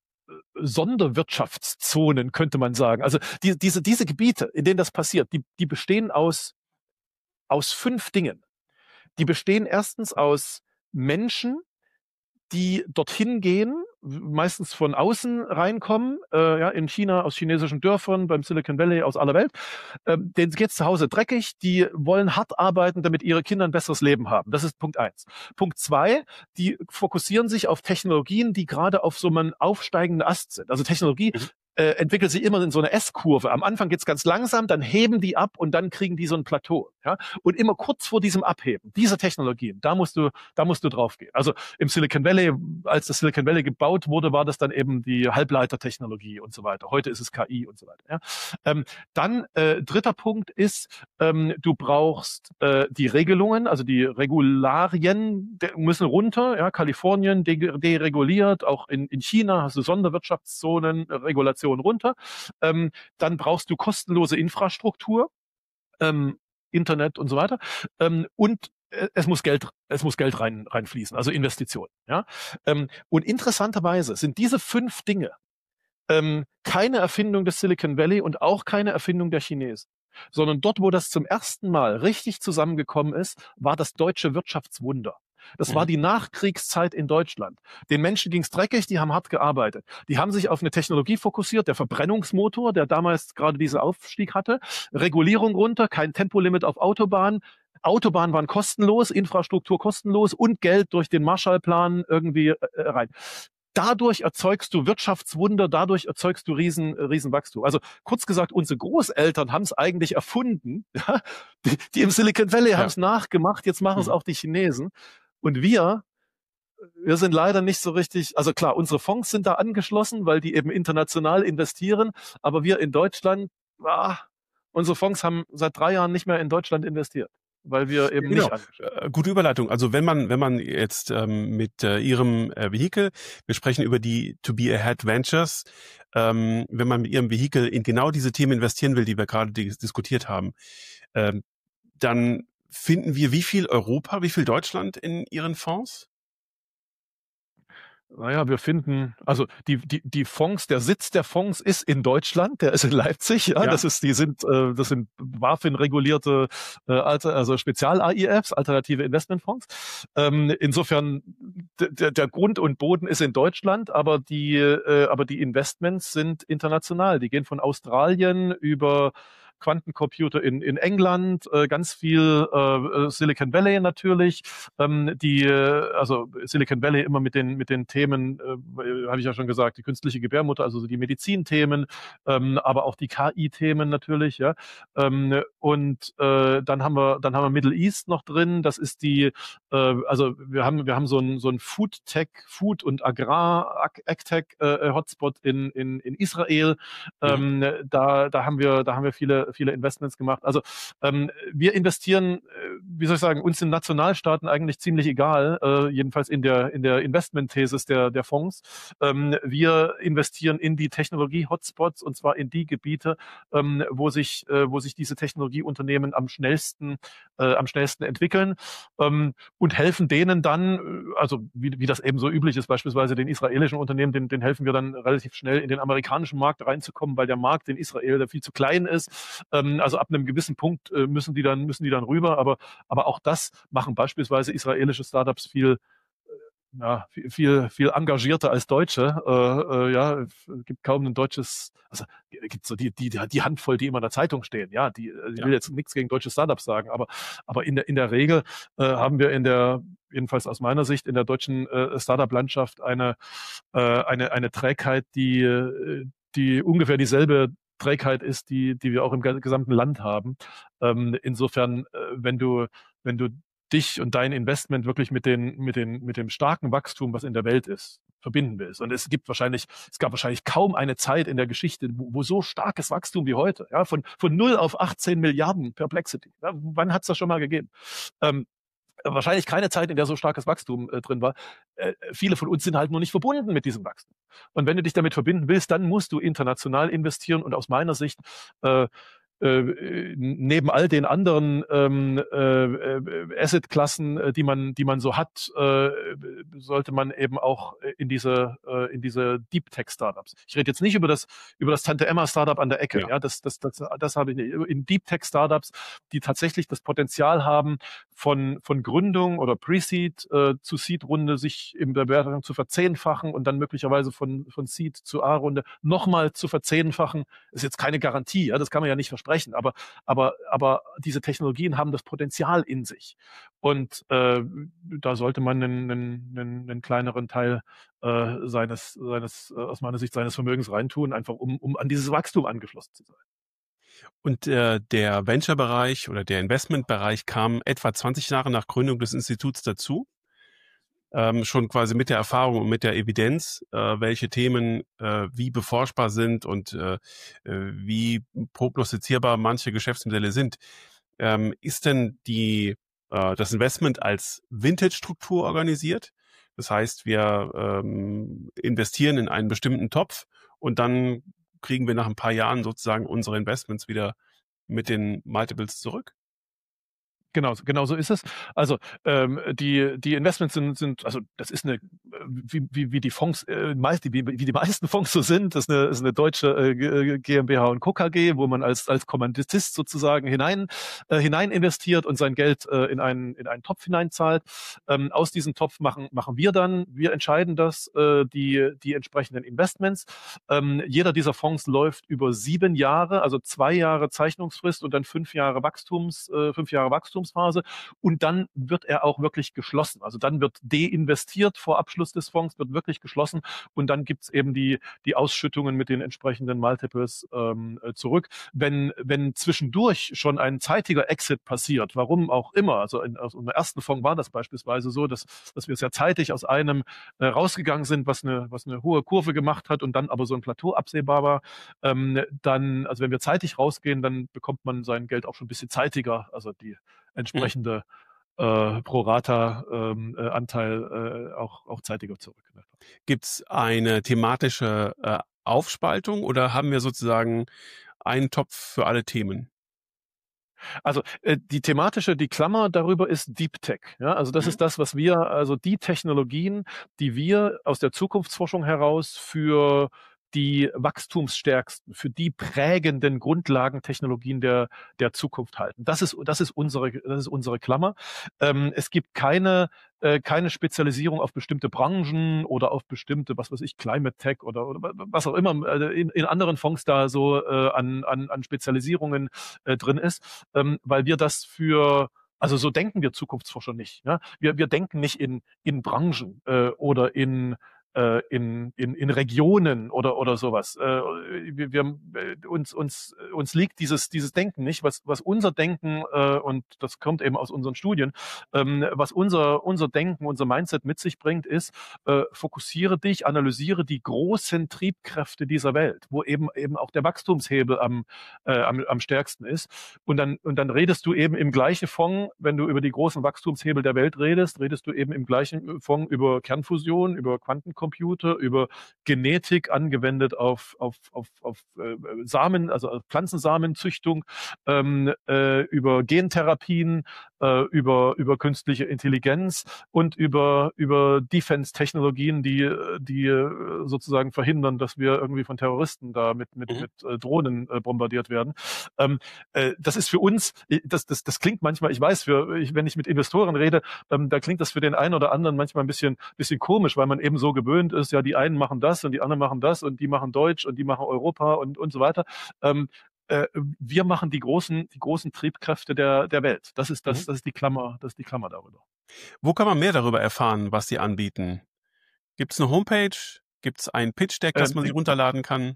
Sonderwirtschaftszonen, könnte man sagen. Also die, diese, diese Gebiete, in denen das passiert, die, die bestehen aus, aus fünf Dingen. Die bestehen erstens aus Menschen, die dorthin gehen, meistens von außen reinkommen, äh, ja, in China aus chinesischen Dörfern, beim Silicon Valley aus aller Welt. Ähm, denen geht's zu Hause dreckig, die wollen hart arbeiten, damit ihre Kinder ein besseres Leben haben. Das ist Punkt eins. Punkt zwei, die fokussieren sich auf Technologien, die gerade auf so einem aufsteigenden Ast sind. Also Technologie, mhm. äh, entwickelt sich immer in so eine S-Kurve. Am Anfang geht's ganz langsam, dann heben die ab und dann kriegen die so ein Plateau. Ja? Und immer kurz vor diesem Abheben, diese Technologien, da musst du, da musst du drauf gehen. Also im Silicon Valley, als das Silicon Valley gebaut wurde, war das dann eben die Halbleitertechnologie und so weiter. Heute ist es K I und so weiter. Ja? Ähm, dann äh, dritter Punkt ist, ähm, du brauchst äh, die Regelungen, also die Regularien müssen runter. Ja? Kalifornien de- dereguliert, auch in, in China hast du Sonderwirtschaftszonen, Regulationen runter. Ähm, dann brauchst du kostenlose Infrastruktur, ähm, Internet und so weiter. Ähm, und es muss Geld, es muss Geld rein, reinfließen, also Investitionen. Ja? Ähm, und interessanterweise sind diese fünf Dinge ähm, keine Erfindung des Silicon Valley und auch keine Erfindung der Chinesen, sondern dort, wo das zum ersten Mal richtig zusammengekommen ist, war das deutsche Wirtschaftswunder. Das war die Nachkriegszeit in Deutschland. Den Menschen ging's dreckig, die haben hart gearbeitet. Die haben sich auf eine Technologie fokussiert, der Verbrennungsmotor, der damals gerade diesen Aufstieg hatte, Regulierung runter, kein Tempolimit auf Autobahnen. Autobahnen waren kostenlos, Infrastruktur kostenlos und Geld durch den Marshallplan irgendwie äh, rein. Dadurch erzeugst du Wirtschaftswunder, dadurch erzeugst du riesen, riesen Wachstum. Also kurz gesagt, unsere Großeltern haben es eigentlich erfunden. Ja? Die, die im Silicon Valley ja. haben es nachgemacht, jetzt machen es mhm. auch die Chinesen. Und wir, wir sind leider nicht so richtig, also klar, unsere Fonds sind da angeschlossen, weil die eben international investieren, aber wir in Deutschland, ah, unsere Fonds haben seit drei Jahren nicht mehr in Deutschland investiert, weil wir eben genau. nicht äh, Gute Überleitung. Also wenn man wenn man jetzt ähm, mit äh, Ihrem äh, Vehikel, wir sprechen über die To Be Ahead Ventures, ähm, wenn man mit Ihrem Vehikel in genau diese Themen investieren will, die wir gerade dis- diskutiert haben, ähm, dann finden wir wie viel Europa, wie viel Deutschland in Ihren Fonds? Naja, wir finden, also die die die Fonds, der Sitz der Fonds ist in Deutschland, der ist in Leipzig, ja, ja. das ist, die sind, äh, das sind BaFin-regulierte, äh, also Spezial-A I Fs, alternative Investmentfonds. Ähm, insofern der, der Grund und Boden ist in Deutschland, aber die, äh, aber die Investments sind international. Die gehen von Australien über Quantencomputer in in England, äh, ganz viel äh, Silicon Valley natürlich, ähm, die äh, also Silicon Valley immer mit den mit den Themen, äh, habe ich ja schon gesagt, die künstliche Gebärmutter, also die Medizinthemen, ähm, aber auch die K I-Themen natürlich, ja. Ähm, und äh, dann haben wir dann haben wir Middle East noch drin. Das ist die, äh, also wir haben wir haben so ein so ein Food Tech, Food und Agrar Agtech äh, Hotspot in in in Israel. Ähm, mhm. Da da haben wir da haben wir viele viele Investments gemacht. Also ähm, wir investieren, wie soll ich sagen, uns sind Nationalstaaten eigentlich ziemlich egal, äh, jedenfalls in der in der Investment-Thesis der der Fonds. Ähm, wir investieren in die Technologie-Hotspots und zwar in die Gebiete, ähm, wo sich äh, wo sich diese Technologieunternehmen am schnellsten äh, am schnellsten entwickeln ähm, und helfen denen dann, also wie, wie das eben so üblich ist, beispielsweise den israelischen Unternehmen, den, den helfen wir dann relativ schnell in den amerikanischen Markt reinzukommen, weil der Markt in Israel der viel zu klein ist. Also ab einem gewissen Punkt müssen die dann müssen die dann rüber, aber aber auch das machen beispielsweise israelische Startups viel ja, viel, viel, viel engagierter als Deutsche. Äh, äh, ja, es gibt kaum ein deutsches, also gibt so die, die, die Handvoll, die immer in der Zeitung stehen. Ja, die, ich will jetzt nichts gegen deutsche Startups sagen, aber, aber in der, in der Regel äh, haben wir in der, jedenfalls aus meiner Sicht, in der deutschen äh, Startup-Landschaft eine, äh, eine, eine Trägheit, die, die ungefähr dieselbe Trägheit ist, die, die wir auch im gesamten Land haben. Ähm, insofern, äh, wenn du, wenn du dich und dein Investment wirklich mit den, mit den, mit dem starken Wachstum, was in der Welt ist, verbinden willst. Und es gibt wahrscheinlich, es gab wahrscheinlich kaum eine Zeit in der Geschichte, wo, wo so starkes Wachstum wie heute, ja, von, von null auf achtzehn Milliarden Perplexity. Ja, wann hat's das schon mal gegeben? Ähm, wahrscheinlich keine Zeit, in der so starkes Wachstum äh, drin war. Äh, viele von uns sind halt nur nicht verbunden mit diesem Wachstum. Und wenn du dich damit verbinden willst, dann musst du international investieren und aus meiner Sicht äh, Äh, neben all den anderen ähm, äh, Assetklassen, äh, die man, die man so hat, äh, sollte man eben auch in diese, äh, in diese Deep Tech Startups. Ich rede jetzt nicht über das, über das Tante Emma Startup an der Ecke. Ja, ja das, das, das, das habe ich nicht. In Deep Tech Startups, die tatsächlich das Potenzial haben, von, von Gründung oder Pre-Seed äh, zu Seed-Runde sich in der Bewertung zu verzehnfachen und dann möglicherweise von, von Seed zu A-Runde nochmal zu verzehnfachen. Ist jetzt keine Garantie. Ja, das kann man ja nicht versprechen. widersprechen, aber, aber, aber diese Technologien haben das Potenzial in sich. Und äh, da sollte man einen, einen, einen, einen kleineren Teil äh, seines, seines, äh, aus meiner Sicht seines Vermögens reintun, einfach um, um an dieses Wachstum angeschlossen zu sein. Und äh, der Venture-Bereich oder der Investment-Bereich kam etwa zwanzig Jahre nach Gründung des Instituts dazu. Ähm, schon quasi mit der Erfahrung und mit der Evidenz, äh, welche Themen äh, wie beforschbar sind und äh, wie prognostizierbar manche Geschäftsmodelle sind. Ähm, ist denn die äh, das Investment als Vintage-Struktur organisiert? Das heißt, wir ähm, investieren in einen bestimmten Topf und dann kriegen wir nach ein paar Jahren sozusagen unsere Investments wieder mit den Multiples zurück? Genau, genau so ist es. Also ähm, die die Investments sind sind also das ist eine wie wie, wie die Fonds äh, meist wie, wie die meisten Fonds so sind. Das ist eine, ist eine deutsche äh, GmbH und Co. K G, wo man als als Kommanditist sozusagen hinein äh, hinein investiert und sein Geld äh, in einen in einen Topf hineinzahlt. Ähm, aus diesem Topf machen machen wir dann wir entscheiden das äh, die die entsprechenden Investments. Ähm, jeder dieser Fonds läuft über sieben Jahre, also zwei Jahre Zeichnungsfrist und dann fünf Jahre Wachstums äh, fünf Jahre Wachstums Phase und dann wird er auch wirklich geschlossen. Also dann wird deinvestiert vor Abschluss des Fonds, wird wirklich geschlossen und dann gibt's eben die die Ausschüttungen mit den entsprechenden Multiples ähm, zurück. Wenn wenn zwischendurch schon ein zeitiger Exit passiert, warum auch immer, also in, aus unserem ersten Fonds war das beispielsweise so, dass dass wir sehr zeitig aus einem äh, rausgegangen sind, was eine was eine hohe Kurve gemacht hat und dann aber so ein Plateau absehbar war, ähm, dann also wenn wir zeitig rausgehen, dann bekommt man sein Geld auch schon ein bisschen zeitiger, also die entsprechende äh, Pro-Rata-Anteil äh, auch, auch zeitiger zurück. Gibt es eine thematische äh, Aufspaltung oder haben wir sozusagen einen Topf für alle Themen? Also äh, die thematische, die Klammer darüber ist Deep Tech. Ja? Also das mhm. ist das, was wir, also die Technologien, die wir aus der Zukunftsforschung heraus für die wachstumsstärksten, für die prägenden Grundlagentechnologien der der Zukunft halten. Das ist das ist unsere das ist unsere Klammer. Ähm, es gibt keine äh, keine Spezialisierung auf bestimmte Branchen oder auf bestimmte, was weiß ich, Climate Tech oder, oder was auch immer äh, in, in anderen Fonds da so äh, an an an Spezialisierungen äh, drin ist, ähm, weil wir das für also so denken wir Zukunftsforscher nicht. Ja? Wir wir denken nicht in in Branchen äh, oder in In, in, in Regionen oder, oder sowas. Wir, wir, uns, uns, uns liegt dieses, dieses Denken nicht, was, was unser Denken, und das kommt eben aus unseren Studien, was unser, unser Denken, unser Mindset mit sich bringt, ist, fokussiere dich, analysiere die großen Triebkräfte dieser Welt, wo eben, eben auch der Wachstumshebel am, äh, am, am stärksten ist. Und dann, und dann redest du eben im gleichen Fonds, wenn du über die großen Wachstumshebel der Welt redest, redest du eben im gleichen Fonds über Kernfusion, über Quantencomputer, über Genetik angewendet auf auf auf auf äh, Samen, also auf Pflanzensamenzüchtung, ähm, äh, über Gentherapien, äh, über über künstliche Intelligenz und über über Defense-Technologien, die die sozusagen verhindern, dass wir irgendwie von Terroristen da mit mit mhm. mit äh, Drohnen äh, bombardiert werden. Ähm, äh, das ist für uns, das das das klingt manchmal, ich weiß, für ich, wenn ich mit Investoren rede, ähm, da klingt das für den einen oder anderen manchmal ein bisschen bisschen komisch, weil man eben so gewöhnt ist, ja, die einen machen das und die anderen machen das und die machen Deutsch und die machen Europa und und so weiter. Ähm, äh, wir machen die großen die großen Triebkräfte der der Welt. Das ist das mhm. das ist die Klammer, das ist die Klammer darüber. Wo kann man mehr darüber erfahren, was Sie anbieten? Gibt es eine Homepage? Gibt es ein Pitch-Deck, das ähm, man sich runterladen kann?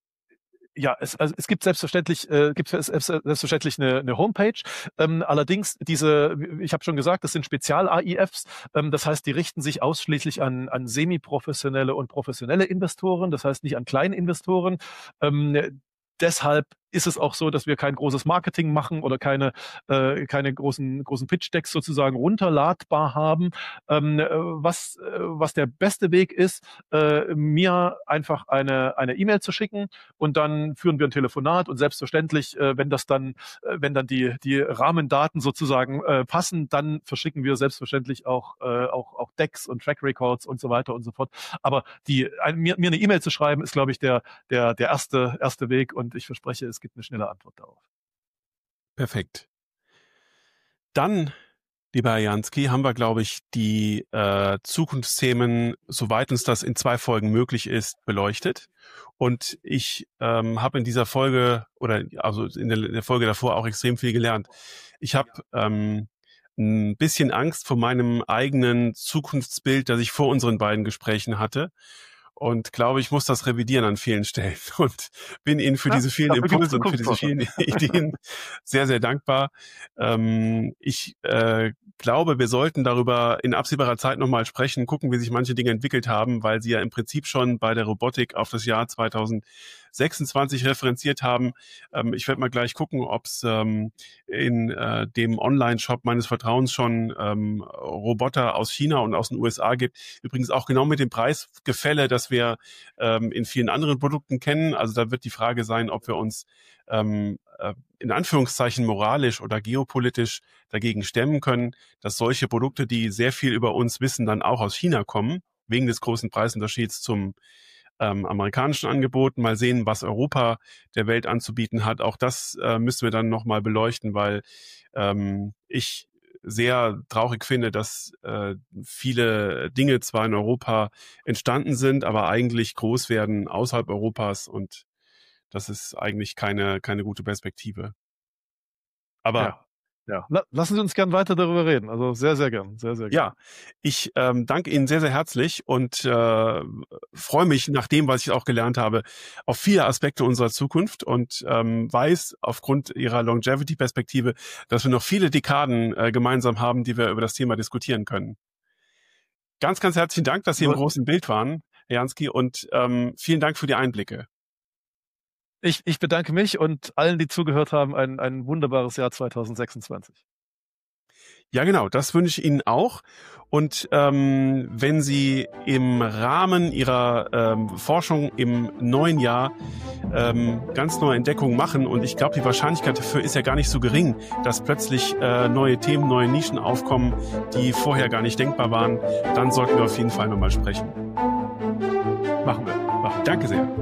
Ja, es, also es gibt selbstverständlich äh, gibt es selbstverständlich eine, eine Homepage. Ähm, allerdings diese, ich habe schon gesagt, das sind Spezial-A I Fs. Ähm, das heißt, die richten sich ausschließlich an an semi-professionelle und professionelle Investoren. Das heißt nicht an kleine Investoren. Ähm, deshalb ist es auch so, dass wir kein großes Marketing machen oder keine äh, keine großen großen Pitch-Decks sozusagen runterladbar haben. Ähm, was äh, was der beste Weg ist, äh, mir einfach eine eine E-Mail zu schicken und dann führen wir ein Telefonat und selbstverständlich, äh, wenn das dann äh, wenn dann die die Rahmendaten sozusagen äh, passen, dann verschicken wir selbstverständlich auch äh, auch auch Decks und Track Records und so weiter und so fort. Aber die ein, mir mir eine E-Mail zu schreiben ist, glaube ich, der der der erste erste Weg und ich verspreche, es gibt eine schnelle Antwort darauf. Perfekt. Dann Lieber Herr Jansky, haben wir, glaube ich, die äh, Zukunftsthemen, soweit uns das in zwei Folgen möglich ist, beleuchtet. Und ich ähm, habe in dieser Folge oder also in der, in der Folge davor auch extrem viel gelernt. Ich habe ähm, ein bisschen Angst vor meinem eigenen Zukunftsbild, das ich vor unseren beiden Gesprächen hatte. Und glaube, ich muss das revidieren an vielen Stellen und bin Ihnen für ja, diese vielen Impulse und für diese vielen Ideen sehr, sehr dankbar. Ähm, ich äh, glaube, wir sollten darüber in absehbarer Zeit nochmal sprechen, gucken, wie sich manche Dinge entwickelt haben, weil Sie ja im Prinzip schon bei der Robotik auf das Jahr zweitausendsechsundzwanzig referenziert haben. Ähm, ich werde mal gleich gucken, ob es ähm, in äh, dem Online-Shop meines Vertrauens schon ähm, Roboter aus China und aus den U S A gibt. Übrigens auch genau mit dem Preisgefälle, das wir ähm, in vielen anderen Produkten kennen. Also da wird die Frage sein, ob wir uns ähm, äh, in Anführungszeichen moralisch oder geopolitisch dagegen stemmen können, dass solche Produkte, die sehr viel über uns wissen, dann auch aus China kommen, wegen des großen Preisunterschieds zum ähm, amerikanischen Angebot. Mal sehen, was Europa der Welt anzubieten hat. Auch das äh, müssen wir dann nochmal beleuchten, weil ähm, ich sehr traurig finde, dass äh, viele Dinge zwar in Europa entstanden sind, aber eigentlich groß werden außerhalb Europas und das ist eigentlich keine keine gute Perspektive. Aber ja. Ja, lassen Sie uns gern weiter darüber reden. Also sehr, sehr gern, sehr, sehr gern. Ja, ich ähm, danke Ihnen sehr, sehr herzlich und äh, freue mich nach dem, was ich auch gelernt habe, auf viele Aspekte unserer Zukunft und ähm, weiß aufgrund Ihrer Longevity-Perspektive, dass wir noch viele Dekaden äh, gemeinsam haben, die wir über das Thema diskutieren können. Ganz, ganz herzlichen Dank, dass Sie im großen Bild waren, Herr Jansky, und ähm, vielen Dank für die Einblicke. Ich, ich bedanke mich und allen, die zugehört haben, ein, ein wunderbares Jahr zweitausendsechsundzwanzig. Ja, genau, das wünsche ich Ihnen auch. Und ähm, wenn Sie im Rahmen Ihrer ähm, Forschung im neuen Jahr ähm, ganz neue Entdeckungen machen, und ich glaube, die Wahrscheinlichkeit dafür ist ja gar nicht so gering, dass plötzlich äh, neue Themen, neue Nischen aufkommen, die vorher gar nicht denkbar waren, dann sollten wir auf jeden Fall nochmal sprechen. Machen wir. Machen wir. Danke sehr.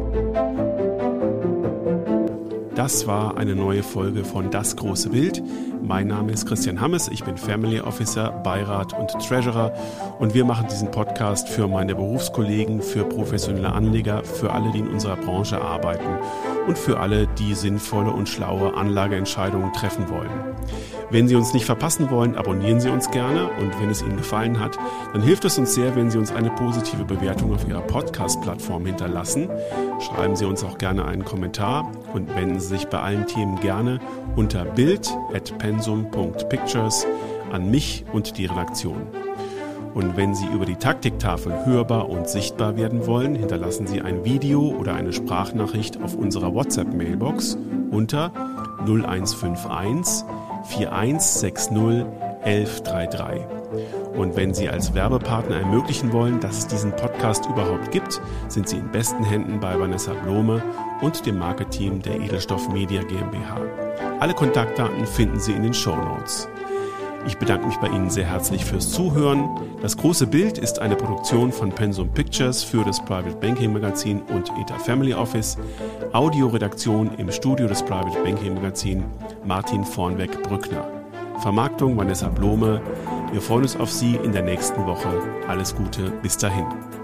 Das war eine neue Folge von Das große Bild. Mein Name ist Christian Hammes, ich bin Family Officer, Beirat und Treasurer und wir machen diesen Podcast für meine Berufskollegen, für professionelle Anleger, für alle, die in unserer Branche arbeiten und für alle, die sinnvolle und schlaue Anlageentscheidungen treffen wollen. Wenn Sie uns nicht verpassen wollen, abonnieren Sie uns gerne und wenn es Ihnen gefallen hat, dann hilft es uns sehr, wenn Sie uns eine positive Bewertung auf Ihrer Podcast-Plattform hinterlassen. Schreiben Sie uns auch gerne einen Kommentar und wenden Sie sich bei allen Themen gerne unter bild at pensum punkt pictures an mich und die Redaktion. Und wenn Sie über die Taktiktafel hörbar und sichtbar werden wollen, hinterlassen Sie ein Video oder eine Sprachnachricht auf unserer WhatsApp-Mailbox unter null eins fünf eins vier eins sechs null eins eins drei drei. Und wenn Sie als Werbepartner ermöglichen wollen, dass es diesen Podcast überhaupt gibt, sind Sie in besten Händen bei Vanessa Blome und dem Marketing der Edelstoff Media GmbH. Alle Kontaktdaten finden Sie in den Shownotes. Ich bedanke mich bei Ihnen sehr herzlich fürs Zuhören. Das große Bild ist eine Produktion von Pensum Pictures für das Private Banking Magazin und E T A Family Office. Audioredaktion im Studio des Private Banking Magazin Martin Vornweg-Brückner. Vermarktung Vanessa Blome. Wir freuen uns auf Sie in der nächsten Woche. Alles Gute, bis dahin.